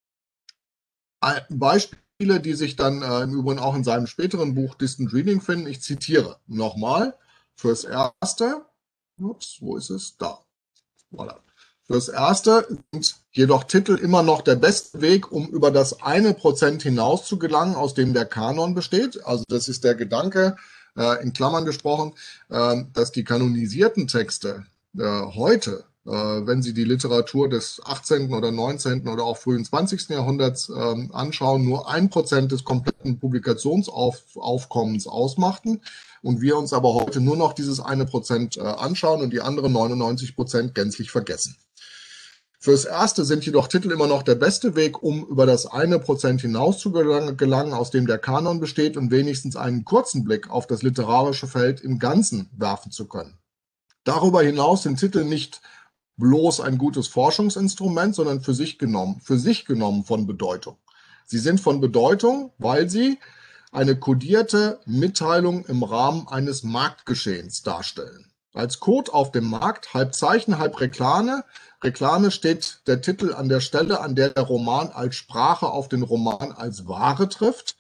Beispiele, die sich dann äh, im Übrigen auch in seinem späteren Buch Distant Reading finden. Ich zitiere nochmal. Fürs Erste, ups, wo ist es? Da. Voilà. Fürs Erste sind jedoch Titel immer noch der beste Weg, um über das eine Prozent hinaus zu gelangen, aus dem der Kanon besteht. Also das ist der Gedanke, äh, in Klammern gesprochen, äh, dass die kanonisierten Texte äh, heute, äh, wenn Sie die Literatur des achtzehnten oder neunzehnten oder auch frühen zwanzigsten Jahrhunderts äh, anschauen, nur ein Prozent des kompletten Publikationsaufkommens ausmachten. Und wir uns aber heute nur noch dieses eine Prozent äh, anschauen und die anderen neunundneunzig Prozent gänzlich vergessen. Fürs Erste sind jedoch Titel immer noch der beste Weg, um über das eine Prozent hinaus zu gelangen, aus dem der Kanon besteht und wenigstens einen kurzen Blick auf das literarische Feld im Ganzen werfen zu können. Darüber hinaus sind Titel nicht bloß ein gutes Forschungsinstrument, sondern für sich genommen, für sich genommen von Bedeutung. Sie sind von Bedeutung, weil sie eine kodierte Mitteilung im Rahmen eines Marktgeschehens darstellen. Als Code auf dem Markt, halb Zeichen, halb Reklame. Reklame steht der Titel an der Stelle, an der der Roman als Sprache auf den Roman als Ware trifft.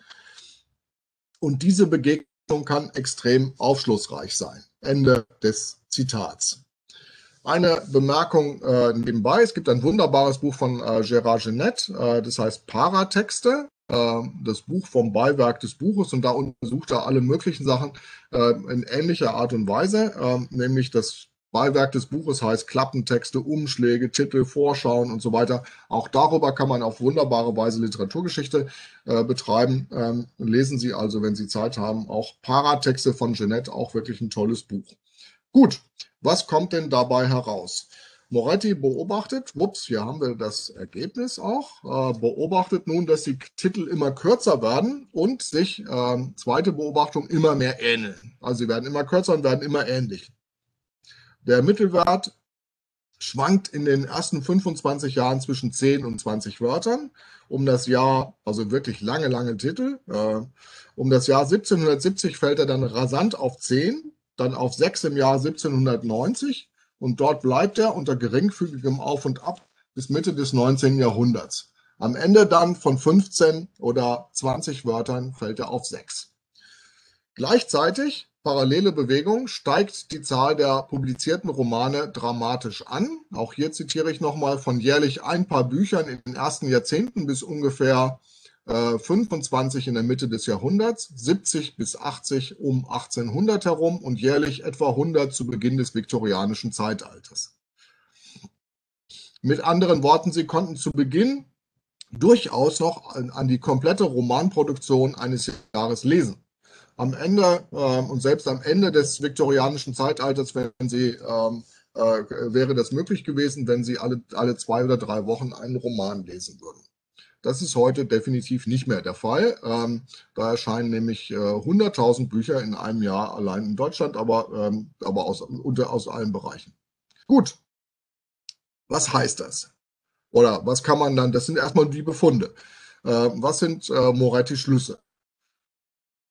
Und diese Begegnung kann extrem aufschlussreich sein. Ende des Zitats. Eine Bemerkung äh, nebenbei, es gibt ein wunderbares Buch von äh, Gérard Genette, äh, das heißt Paratexte, äh, das Buch vom Beiwerk des Buches, und da untersucht er alle möglichen Sachen äh, in ähnlicher Art und Weise, äh, nämlich das Beiwerk des Buches heißt Klappentexte, Umschläge, Titel, Vorschauen und so weiter. Auch darüber kann man auf wunderbare Weise Literaturgeschichte äh, betreiben. Ähm, lesen Sie also, wenn Sie Zeit haben, auch Paratexte von Genette, auch wirklich ein tolles Buch. Gut, was kommt denn dabei heraus? Moretti beobachtet, ups, hier haben wir das Ergebnis auch, äh, beobachtet nun, dass die Titel immer kürzer werden und sich, äh, zweite Beobachtung, immer mehr ähneln. Also sie werden immer kürzer und werden immer ähnlich. Der Mittelwert schwankt in den ersten fünfundzwanzig Jahren zwischen zehn und zwanzig Wörtern. Um das Jahr, also wirklich lange, lange Titel, äh, um das Jahr siebzehnhundertsiebzig fällt er dann rasant auf zehn, dann auf sechs im Jahr siebzehnhundertneunzig und dort bleibt er unter geringfügigem Auf und Ab bis Mitte des neunzehnten Jahrhunderts. Am Ende dann von fünfzehn oder zwanzig Wörtern fällt er auf sechs. Gleichzeitig, parallele Bewegung, steigt die Zahl der publizierten Romane dramatisch an. Auch hier zitiere ich nochmal: von jährlich ein paar Büchern in den ersten Jahrzehnten bis ungefähr äh, fünfundzwanzig in der Mitte des Jahrhunderts, siebzig bis achtzig um achtzehnhundert herum und jährlich etwa hundert zu Beginn des viktorianischen Zeitalters. Mit anderen Worten, sie konnten zu Beginn durchaus noch an, an die komplette Romanproduktion eines Jahres lesen. Am Ende äh, und selbst am Ende des viktorianischen Zeitalters, wenn sie, ähm, äh, wäre das möglich gewesen, wenn sie alle, alle zwei oder drei Wochen einen Roman lesen würden. Das ist heute definitiv nicht mehr der Fall. Ähm, da erscheinen nämlich äh, hunderttausend Bücher in einem Jahr allein in Deutschland, aber, ähm, aber aus, unter, aus allen Bereichen. Gut, was heißt das? Oder was kann man dann, das sind erstmal die Befunde. Äh, was sind äh, Morettis Schlüsse?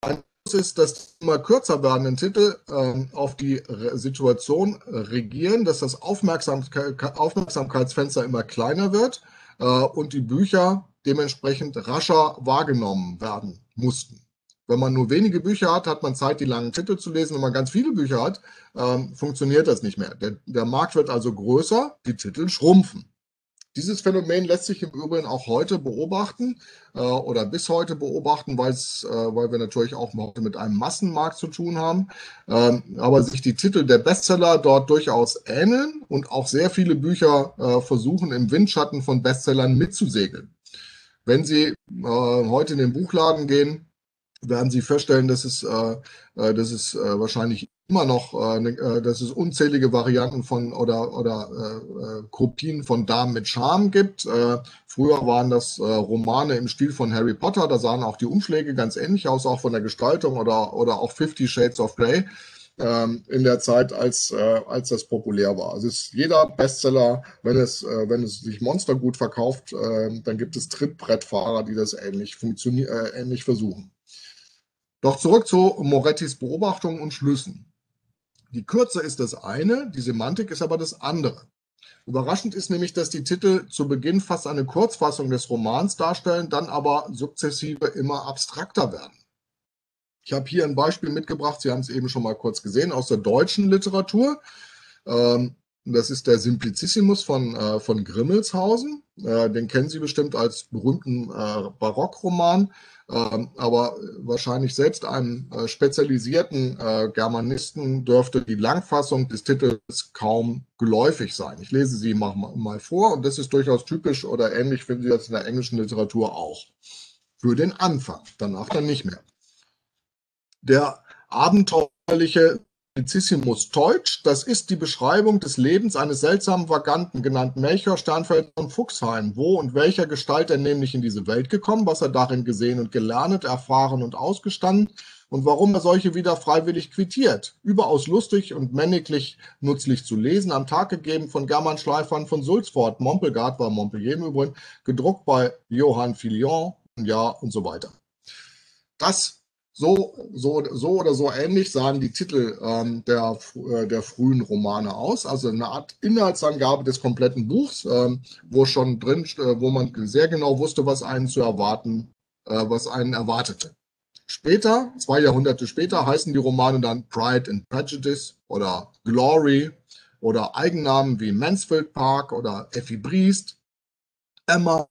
ist, dass die immer kürzer werdenden Titel ähm, auf die Re Situation regieren, dass das Aufmerksamke Aufmerksamkeitsfenster immer kleiner wird äh, und die Bücher dementsprechend rascher wahrgenommen werden mussten. Wenn man nur wenige Bücher hat, hat man Zeit, die langen Titel zu lesen. Wenn man ganz viele Bücher hat, ähm, funktioniert das nicht mehr. Der, der Markt wird also größer, die Titel schrumpfen. Dieses Phänomen lässt sich im Übrigen auch heute beobachten äh, oder bis heute beobachten, weil es, äh, weil wir natürlich auch heute mit einem Massenmarkt zu tun haben. Ähm, aber sich die Titel der Bestseller dort durchaus ähneln und auch sehr viele Bücher äh, versuchen, im Windschatten von Bestsellern mitzusegeln. Wenn Sie äh, heute in den Buchladen gehen, werden Sie feststellen, dass es, äh, äh, dass es äh, wahrscheinlich immer noch, äh, ne, äh, dass es unzählige Varianten von oder, oder äh, äh, Kopien von Damen mit Charme gibt. Äh, früher waren das äh, Romane im Stil von Harry Potter, da sahen auch die Umschläge ganz ähnlich aus, auch von der Gestaltung oder, oder auch Fifty Shades of Grey ähm, in der Zeit, als, äh, als das populär war. Also ist jeder Bestseller, wenn es, äh, wenn es sich monstergut verkauft, äh, dann gibt es Trittbrettfahrer, die das ähnlich, funktionier äh, ähnlich versuchen. Doch zurück zu Morettis Beobachtungen und Schlüssen. Die Kürze ist das eine, die Semantik ist aber das andere. Überraschend ist nämlich, dass die Titel zu Beginn fast eine Kurzfassung des Romans darstellen, dann aber sukzessive immer abstrakter werden. Ich habe hier ein Beispiel mitgebracht, Sie haben es eben schon mal kurz gesehen, aus der deutschen Literatur. Ähm, das ist der Simplicissimus von, äh, von Grimmelshausen. Äh, den kennen Sie bestimmt als berühmten äh, Barockroman. Ähm, aber wahrscheinlich selbst einem äh, spezialisierten äh, Germanisten dürfte die Langfassung des Titels kaum geläufig sein. Ich lese sie mal, mal vor und das ist durchaus typisch oder ähnlich finden Sie das in der englischen Literatur auch. Für den Anfang, danach dann nicht mehr. Der abenteuerliche Simplicissimus Teutsch, das ist die Beschreibung des Lebens eines seltsamen Vaganten, genannt Melchior Sternfeld von Fuchsheim. Wo und welcher Gestalt er nämlich in diese Welt gekommen, was er darin gesehen und gelernt, erfahren und ausgestanden und warum er solche wieder freiwillig quittiert. Überaus lustig und männiglich nützlich zu lesen, am Tag gegeben von German Schleifern von Sulzfort, Montpelgard war Montpellier im Übrigen, gedruckt bei Johann Filion, ja und so weiter. Das So, so, so oder so ähnlich sahen die Titel ähm, der, äh, der frühen Romane aus, also eine Art Inhaltsangabe des kompletten Buchs, ähm, wo schon drin, äh, wo man sehr genau wusste, was einen zu erwarten, äh, was einen erwartete. Später, zwei Jahrhunderte später, heißen die Romane dann Pride and Prejudice oder Glory oder Eigennamen wie Mansfield Park oder Effie Briest, Emma,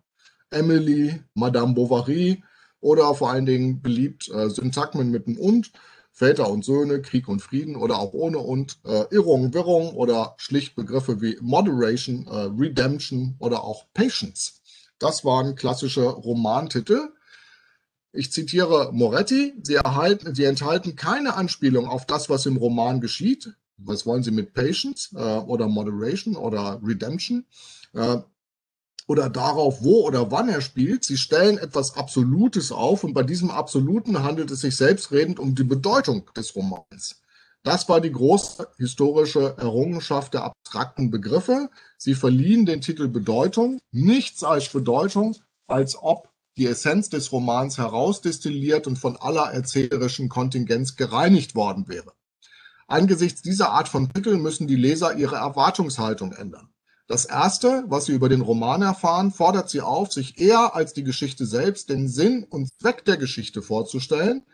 Emily, Madame Bovary oder vor allen Dingen beliebt äh, Syntagmen mit einem Und, Väter und Söhne, Krieg und Frieden oder auch ohne Und, äh, Irrung, Wirrung oder schlicht Begriffe wie Moderation, äh, Redemption oder auch Patience. Das waren klassische Romantitel. Ich zitiere Moretti, sie, erhalten, sie enthalten keine Anspielung auf das, was im Roman geschieht. Was wollen Sie mit Patience äh, oder Moderation oder Redemption? Äh, oder darauf, wo oder wann er spielt. Sie stellen etwas Absolutes auf und bei diesem Absoluten handelt es sich selbstredend um die Bedeutung des Romans. Das war die große historische Errungenschaft der abstrakten Begriffe. Sie verliehen den Titel Bedeutung, nichts als Bedeutung, als ob die Essenz des Romans herausdestilliert und von aller erzählerischen Kontingenz gereinigt worden wäre. Angesichts dieser Art von Titeln müssen die Leser ihre Erwartungshaltung ändern. Das Erste, was Sie über den Roman erfahren, fordert Sie auf, sich eher als die Geschichte selbst den Sinn und Zweck der Geschichte vorzustellen,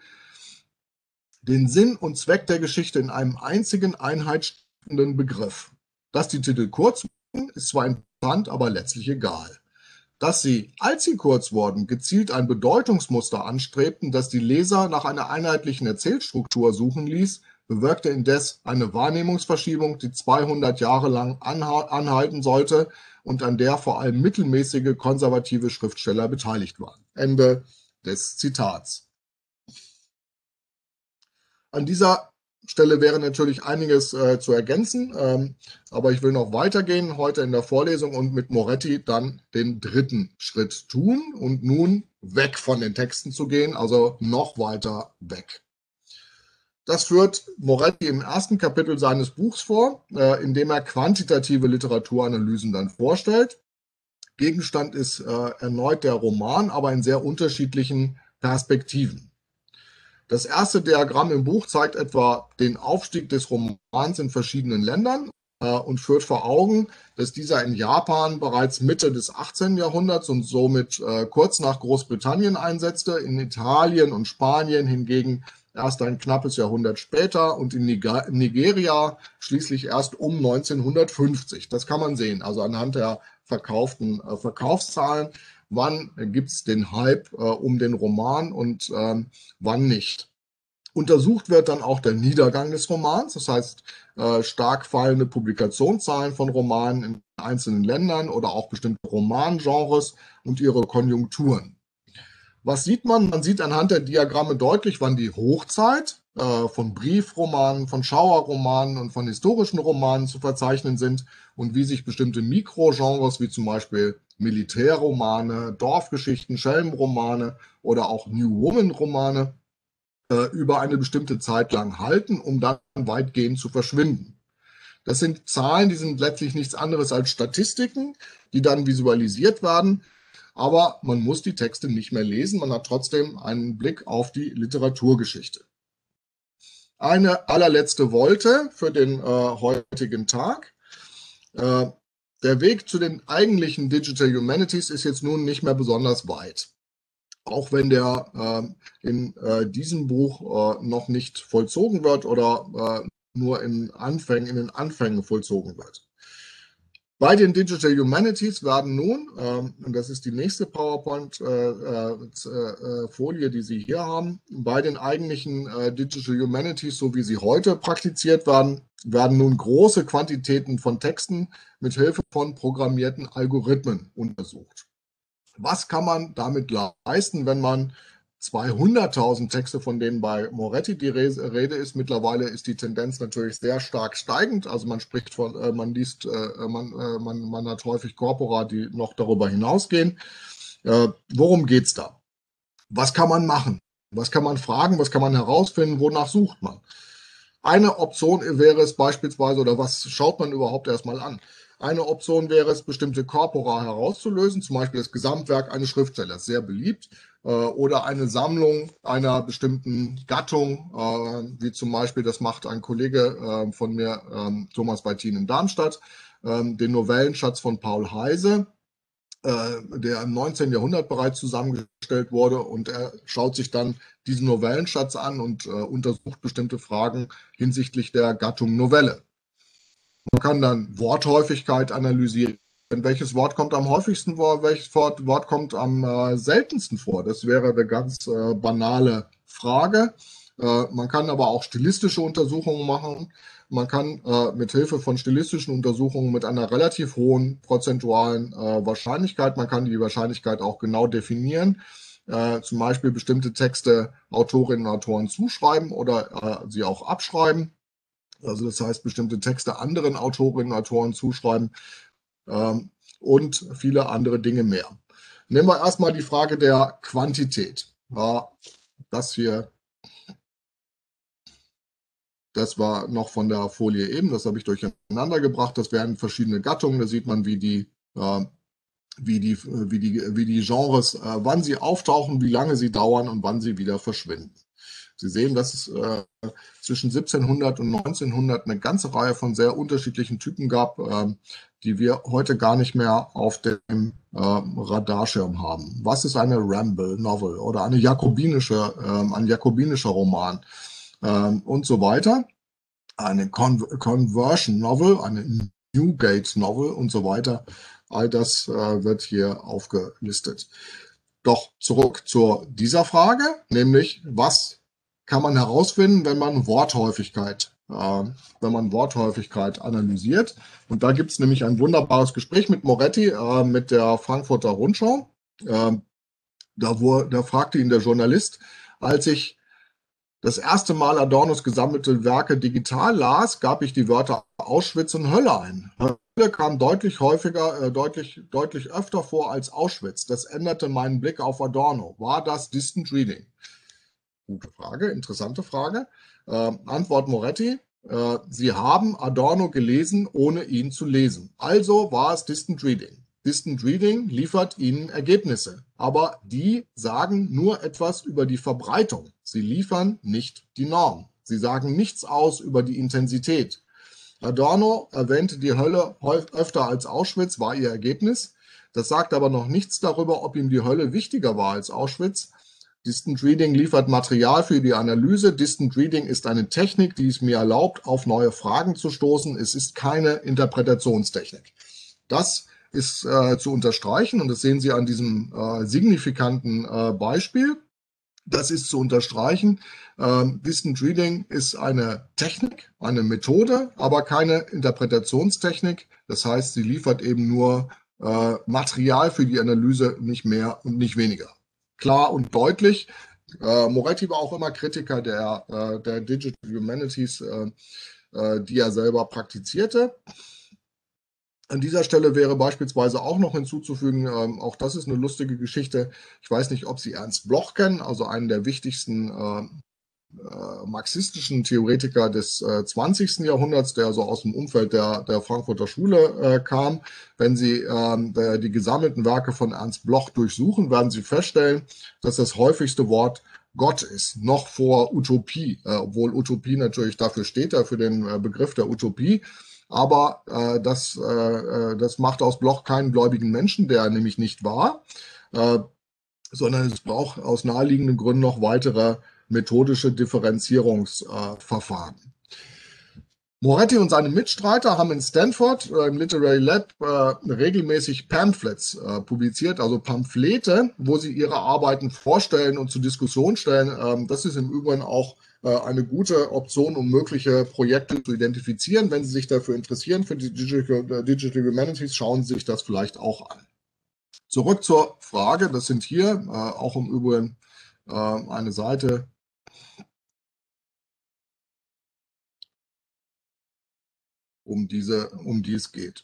den Sinn und Zweck der Geschichte in einem einzigen einheitsstiftenden Begriff. Dass die Titel kurz wurden, ist zwar interessant, aber letztlich egal. Dass sie, als sie kurz wurden, gezielt ein Bedeutungsmuster anstrebten, das die Leser nach einer einheitlichen Erzählstruktur suchen ließ, bewirkte indes eine Wahrnehmungsverschiebung, die zweihundert Jahre lang anhalten sollte und an der vor allem mittelmäßige konservative Schriftsteller beteiligt waren. Ende des Zitats. An dieser Stelle wäre natürlich einiges äh, zu ergänzen, ähm, aber ich will noch weitergehen heute in der Vorlesung und mit Moretti dann den dritten Schritt tun und nun weg von den Texten zu gehen, also noch weiter weg. Das führt Moretti im ersten Kapitel seines Buchs vor, äh, in dem er quantitative Literaturanalysen dann vorstellt. Gegenstand ist äh, erneut der Roman, aber in sehr unterschiedlichen Perspektiven. Das erste Diagramm im Buch zeigt etwa den Aufstieg des Romans in verschiedenen Ländern äh, und führt vor Augen, dass dieser in Japan bereits Mitte des achtzehnten Jahrhunderts und somit äh, kurz nach Großbritannien einsetzte, in Italien und Spanien hingegen erst ein knappes Jahrhundert später und in Nigeria schließlich erst um neunzehnhundertfünfzig. Das kann man sehen, also anhand der verkauften äh, Verkaufszahlen. Wann gibt es den Hype äh, um den Roman und ähm, wann nicht? Untersucht wird dann auch der Niedergang des Romans, das heißt äh, stark fallende Publikationszahlen von Romanen in einzelnen Ländern oder auch bestimmte Romangenres und ihre Konjunkturen. Was sieht man? Man sieht anhand der Diagramme deutlich, wann die Hochzeit äh, von Briefromanen, von Schauerromanen und von historischen Romanen zu verzeichnen sind und wie sich bestimmte Mikrogenres wie zum Beispiel Militärromane, Dorfgeschichten, Schelmenromane oder auch New Woman-Romane äh, über eine bestimmte Zeit lang halten, um dann weitgehend zu verschwinden. Das sind Zahlen, die sind letztlich nichts anderes als Statistiken, die dann visualisiert werden. Aber man muss die Texte nicht mehr lesen, man hat trotzdem einen Blick auf die Literaturgeschichte. Eine allerletzte Wolte für den äh, heutigen Tag. Äh, der Weg zu den eigentlichen Digital Humanities ist jetzt nun nicht mehr besonders weit. Auch wenn der äh, in äh, diesem Buch äh, noch nicht vollzogen wird oder äh, nur in, Anfängen, in den Anfängen vollzogen wird. Bei den Digital Humanities werden nun, ähm, und das ist die nächste PowerPoint-Folie, äh, äh, die Sie hier haben, bei den eigentlichen äh, Digital Humanities, so wie sie heute praktiziert werden, werden nun große Quantitäten von Texten mit Hilfe von programmierten Algorithmen untersucht. Was kann man damit leisten, wenn man zweihunderttausend Texte, von denen bei Moretti die Rede ist? Mittlerweile ist die Tendenz natürlich sehr stark steigend. Also man spricht von, äh, man liest, äh, man, äh, man, man hat häufig Corpora, die noch darüber hinausgehen. Äh, worum geht es da? Was kann man machen? Was kann man fragen? Was kann man herausfinden? Wonach sucht man? Eine Option wäre es beispielsweise, oder was schaut man überhaupt erstmal an? Eine Option wäre es, bestimmte Corpora herauszulösen, zum Beispiel das Gesamtwerk eines Schriftstellers, sehr beliebt, äh, oder eine Sammlung einer bestimmten Gattung, äh, wie zum Beispiel, das macht ein Kollege äh, von mir, äh, Thomas Beitin in Darmstadt, äh, den Novellenschatz von Paul Heise, äh, der im neunzehnten Jahrhundert bereits zusammengestellt wurde, und er schaut sich dann diesen Novellenschatz an und äh, untersucht bestimmte Fragen hinsichtlich der Gattung Novelle. Man kann dann Worthäufigkeit analysieren. Welches Wort kommt am häufigsten vor? Welches Wort, Wort kommt am äh, seltensten vor? Das wäre eine ganz äh, banale Frage. Äh, man kann aber auch stilistische Untersuchungen machen. Man kann äh, mit Hilfe von stilistischen Untersuchungen mit einer relativ hohen prozentualen äh, Wahrscheinlichkeit, man kann die Wahrscheinlichkeit auch genau definieren, äh, zum Beispiel bestimmte Texte Autorinnen und Autoren zuschreiben oder äh, sie auch abschreiben. Also das heißt, bestimmte Texte anderen Autorinnen und Autoren zuschreiben ähm, und viele andere Dinge mehr. Nehmen wir erstmal die Frage der Quantität. Ja, das hier, das war noch von der Folie eben, das habe ich durcheinander gebracht. Das wären verschiedene Gattungen, da sieht man, wie die, äh, wie die, wie die, wie die Genres, äh, wann sie auftauchen, wie lange sie dauern und wann sie wieder verschwinden. Sie sehen, dass es äh, zwischen siebzehnhundert und neunzehnhundert eine ganze Reihe von sehr unterschiedlichen Typen gab, äh, die wir heute gar nicht mehr auf dem äh, Radarschirm haben. Was ist eine Ramble-Novel oder eine jakobinische, äh, ein jakobinischer Roman äh, und so weiter? Eine Con Conversion-Novel, eine Newgate-Novel und so weiter. All das äh, wird hier aufgelistet. Doch zurück zu dieser Frage, nämlich was kann man herausfinden, wenn man Worthäufigkeit, äh, wenn man Worthäufigkeit analysiert. Und da gibt es nämlich ein wunderbares Gespräch mit Moretti, äh, mit der Frankfurter Rundschau. Äh, da, wo, da fragte ihn der Journalist, als ich das erste Mal Adornos gesammelte Werke digital las, gab ich die Wörter Auschwitz und Hölle ein. Hölle kam deutlich häufiger, äh, deutlich, deutlich öfter vor als Auschwitz. Das änderte meinen Blick auf Adorno. War das Distant Reading? Gute Frage, interessante Frage. Äh, Antwort Moretti, äh, Sie haben Adorno gelesen, ohne ihn zu lesen. Also war es Distant Reading. Distant Reading liefert Ihnen Ergebnisse, aber die sagen nur etwas über die Verbreitung. Sie liefern nicht die Norm. Sie sagen nichts aus über die Intensität. Adorno erwähnte die Hölle öfter als Auschwitz, war ihr Ergebnis. Das sagt aber noch nichts darüber, ob ihm die Hölle wichtiger war als Auschwitz. Distant Reading liefert Material für die Analyse. Distant Reading ist eine Technik, die es mir erlaubt, auf neue Fragen zu stoßen. Es ist keine Interpretationstechnik. Das ist äh, zu unterstreichen und das sehen Sie an diesem äh, signifikanten äh, Beispiel. Das ist zu unterstreichen. Ähm, Distant Reading ist eine Technik, eine Methode, aber keine Interpretationstechnik. Das heißt, sie liefert eben nur äh, Material für die Analyse, nicht mehr und nicht weniger. Klar und deutlich. Äh, Moretti war auch immer Kritiker der, äh, der Digital Humanities, äh, äh, die er selber praktizierte. An dieser Stelle wäre beispielsweise auch noch hinzuzufügen, ähm, auch das ist eine lustige Geschichte. Ich weiß nicht, ob Sie Ernst Bloch kennen, also einen der wichtigsten äh, äh, marxistischen Theoretiker des äh, zwanzigsten Jahrhunderts, der so aus dem Umfeld der, der Frankfurter Schule äh, kam. Wenn Sie ähm, der, die gesammelten Werke von Ernst Bloch durchsuchen, werden Sie feststellen, dass das häufigste Wort Gott ist, noch vor Utopie, äh, obwohl Utopie natürlich dafür steht, ja, für den äh, Begriff der Utopie. Aber äh, das, äh, das macht aus Bloch keinen gläubigen Menschen, der nämlich nicht war, äh, sondern es braucht aus naheliegenden Gründen noch weitere methodische Differenzierungsverfahren. Äh, Moretti und seine Mitstreiter haben in Stanford äh, im Literary Lab äh, regelmäßig Pamphlets äh, publiziert, also Pamphlete, wo sie ihre Arbeiten vorstellen und zur Diskussion stellen. Ähm, das ist im Übrigen auch äh, eine gute Option, um mögliche Projekte zu identifizieren. Wenn Sie sich dafür interessieren, für die Digital, Digital Humanities, schauen Sie sich das vielleicht auch an. Zurück zur Frage, das sind hier äh, auch im Übrigen äh, eine Seite, um diese, um die es geht.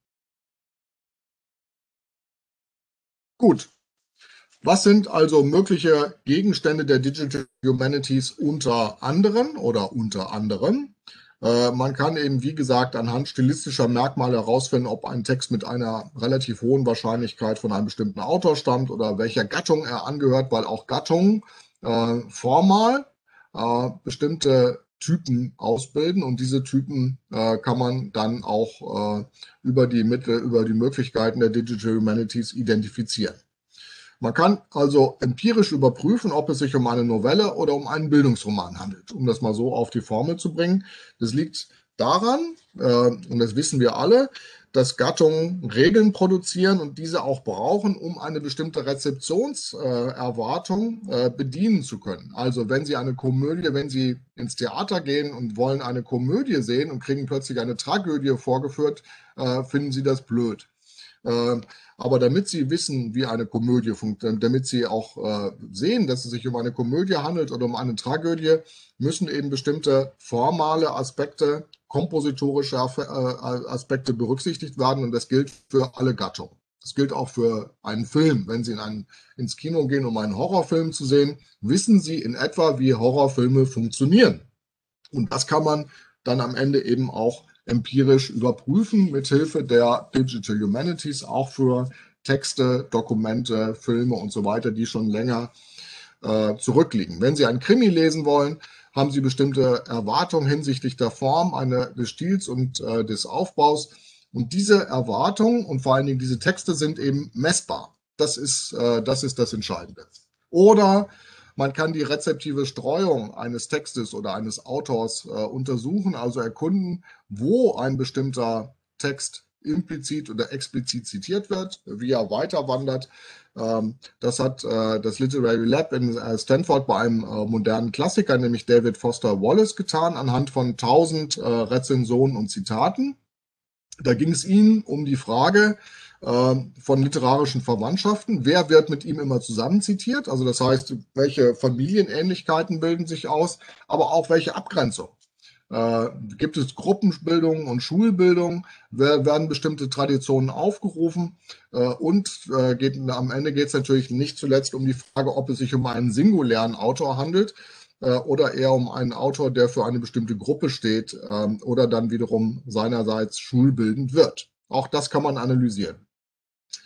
Gut. Was sind also mögliche Gegenstände der Digital Humanities unter anderem oder unter anderem? Äh, man kann eben, wie gesagt, anhand stilistischer Merkmale herausfinden, ob ein Text mit einer relativ hohen Wahrscheinlichkeit von einem bestimmten Autor stammt oder welcher Gattung er angehört, weil auch Gattungen äh, formal äh, bestimmte Typen ausbilden und diese Typen äh, kann man dann auch äh, über die Mittel, über die Möglichkeiten der Digital Humanities identifizieren. Man kann also empirisch überprüfen, ob es sich um eine Novelle oder um einen Bildungsroman handelt, um das mal so auf die Formel zu bringen. Das liegt daran, äh, und das wissen wir alle, dass Gattungen Regeln produzieren und diese auch brauchen, um eine bestimmte Rezeptionserwartung äh, äh, bedienen zu können. Also wenn Sie eine Komödie, wenn Sie ins Theater gehen und wollen eine Komödie sehen und kriegen plötzlich eine Tragödie vorgeführt, äh, finden Sie das blöd. Äh, aber damit Sie wissen, wie eine Komödie funktioniert, damit Sie auch äh, sehen, dass es sich um eine Komödie handelt oder um eine Tragödie, müssen eben bestimmte formale Aspekte, kompositorische äh, Aspekte berücksichtigt werden und das gilt für alle Gattungen. Das gilt auch für einen Film. Wenn Sie in einen, ins Kino gehen, um einen Horrorfilm zu sehen, wissen Sie in etwa, wie Horrorfilme funktionieren. Und das kann man dann am Ende eben auch empirisch überprüfen, mithilfe der Digital Humanities, auch für Texte, Dokumente, Filme und so weiter, die schon länger äh, zurückliegen. Wenn Sie einen Krimi lesen wollen, haben Sie bestimmte Erwartungen hinsichtlich der Form, eine, des Stils und äh, des Aufbaus. Und diese Erwartungen und vor allen Dingen diese Texte sind eben messbar. Das ist, äh, das ist das Entscheidende. Oder man kann die rezeptive Streuung eines Textes oder eines Autors äh, untersuchen, also erkunden, wo ein bestimmter Text implizit oder explizit zitiert wird, wie er weiter wandert. Ähm, das hat äh, das Literary Lab in äh, Stanford bei einem äh, modernen Klassiker, nämlich David Foster Wallace, getan, anhand von tausend äh, Rezensionen und Zitaten. Da ging es ihnen um die Frage äh, von literarischen Verwandtschaften. Wer wird mit ihm immer zusammen zitiert? Also das heißt, welche Familienähnlichkeiten bilden sich aus, aber auch welche Abgrenzung. Äh, gibt es Gruppenbildung und Schulbildung? Werden bestimmte Traditionen aufgerufen? Äh, und äh, geht, am Ende geht es natürlich nicht zuletzt um die Frage, ob es sich um einen singulären Autor handelt oder eher um einen Autor, der für eine bestimmte Gruppe steht ähm, oder dann wiederum seinerseits schulbildend wird. Auch das kann man analysieren.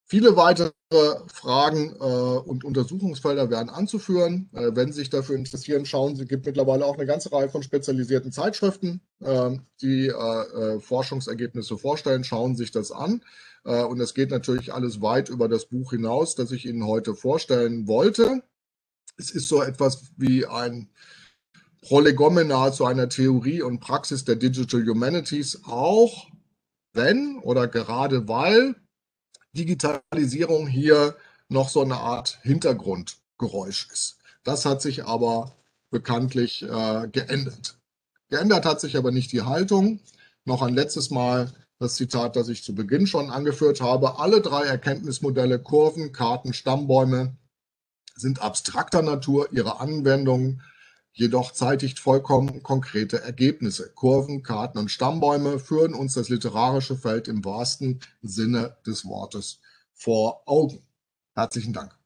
Viele weitere Fragen äh, und Untersuchungsfelder wären anzuführen. Äh, wenn Sie sich dafür interessieren, schauen Sie, es gibt mittlerweile auch eine ganze Reihe von spezialisierten Zeitschriften, äh, die äh, Forschungsergebnisse vorstellen. Schauen Sie sich das an. Äh, und es geht natürlich alles weit über das Buch hinaus, das ich Ihnen heute vorstellen wollte. Es ist so etwas wie ein Prolegomena zu einer Theorie und Praxis der Digital Humanities, auch wenn oder gerade weil Digitalisierung hier noch so eine Art Hintergrundgeräusch ist. Das hat sich aber bekanntlich äh, geändert. Geändert hat sich aber nicht die Haltung. Noch ein letztes Mal das Zitat, das ich zu Beginn schon angeführt habe. Alle drei Erkenntnismodelle, Kurven, Karten, Stammbäume, sind abstrakter Natur, ihre Anwendungen jedoch zeitigt vollkommen konkrete Ergebnisse. Kurven, Karten und Stammbäume führen uns das literarische Feld im wahrsten Sinne des Wortes vor Augen. Herzlichen Dank.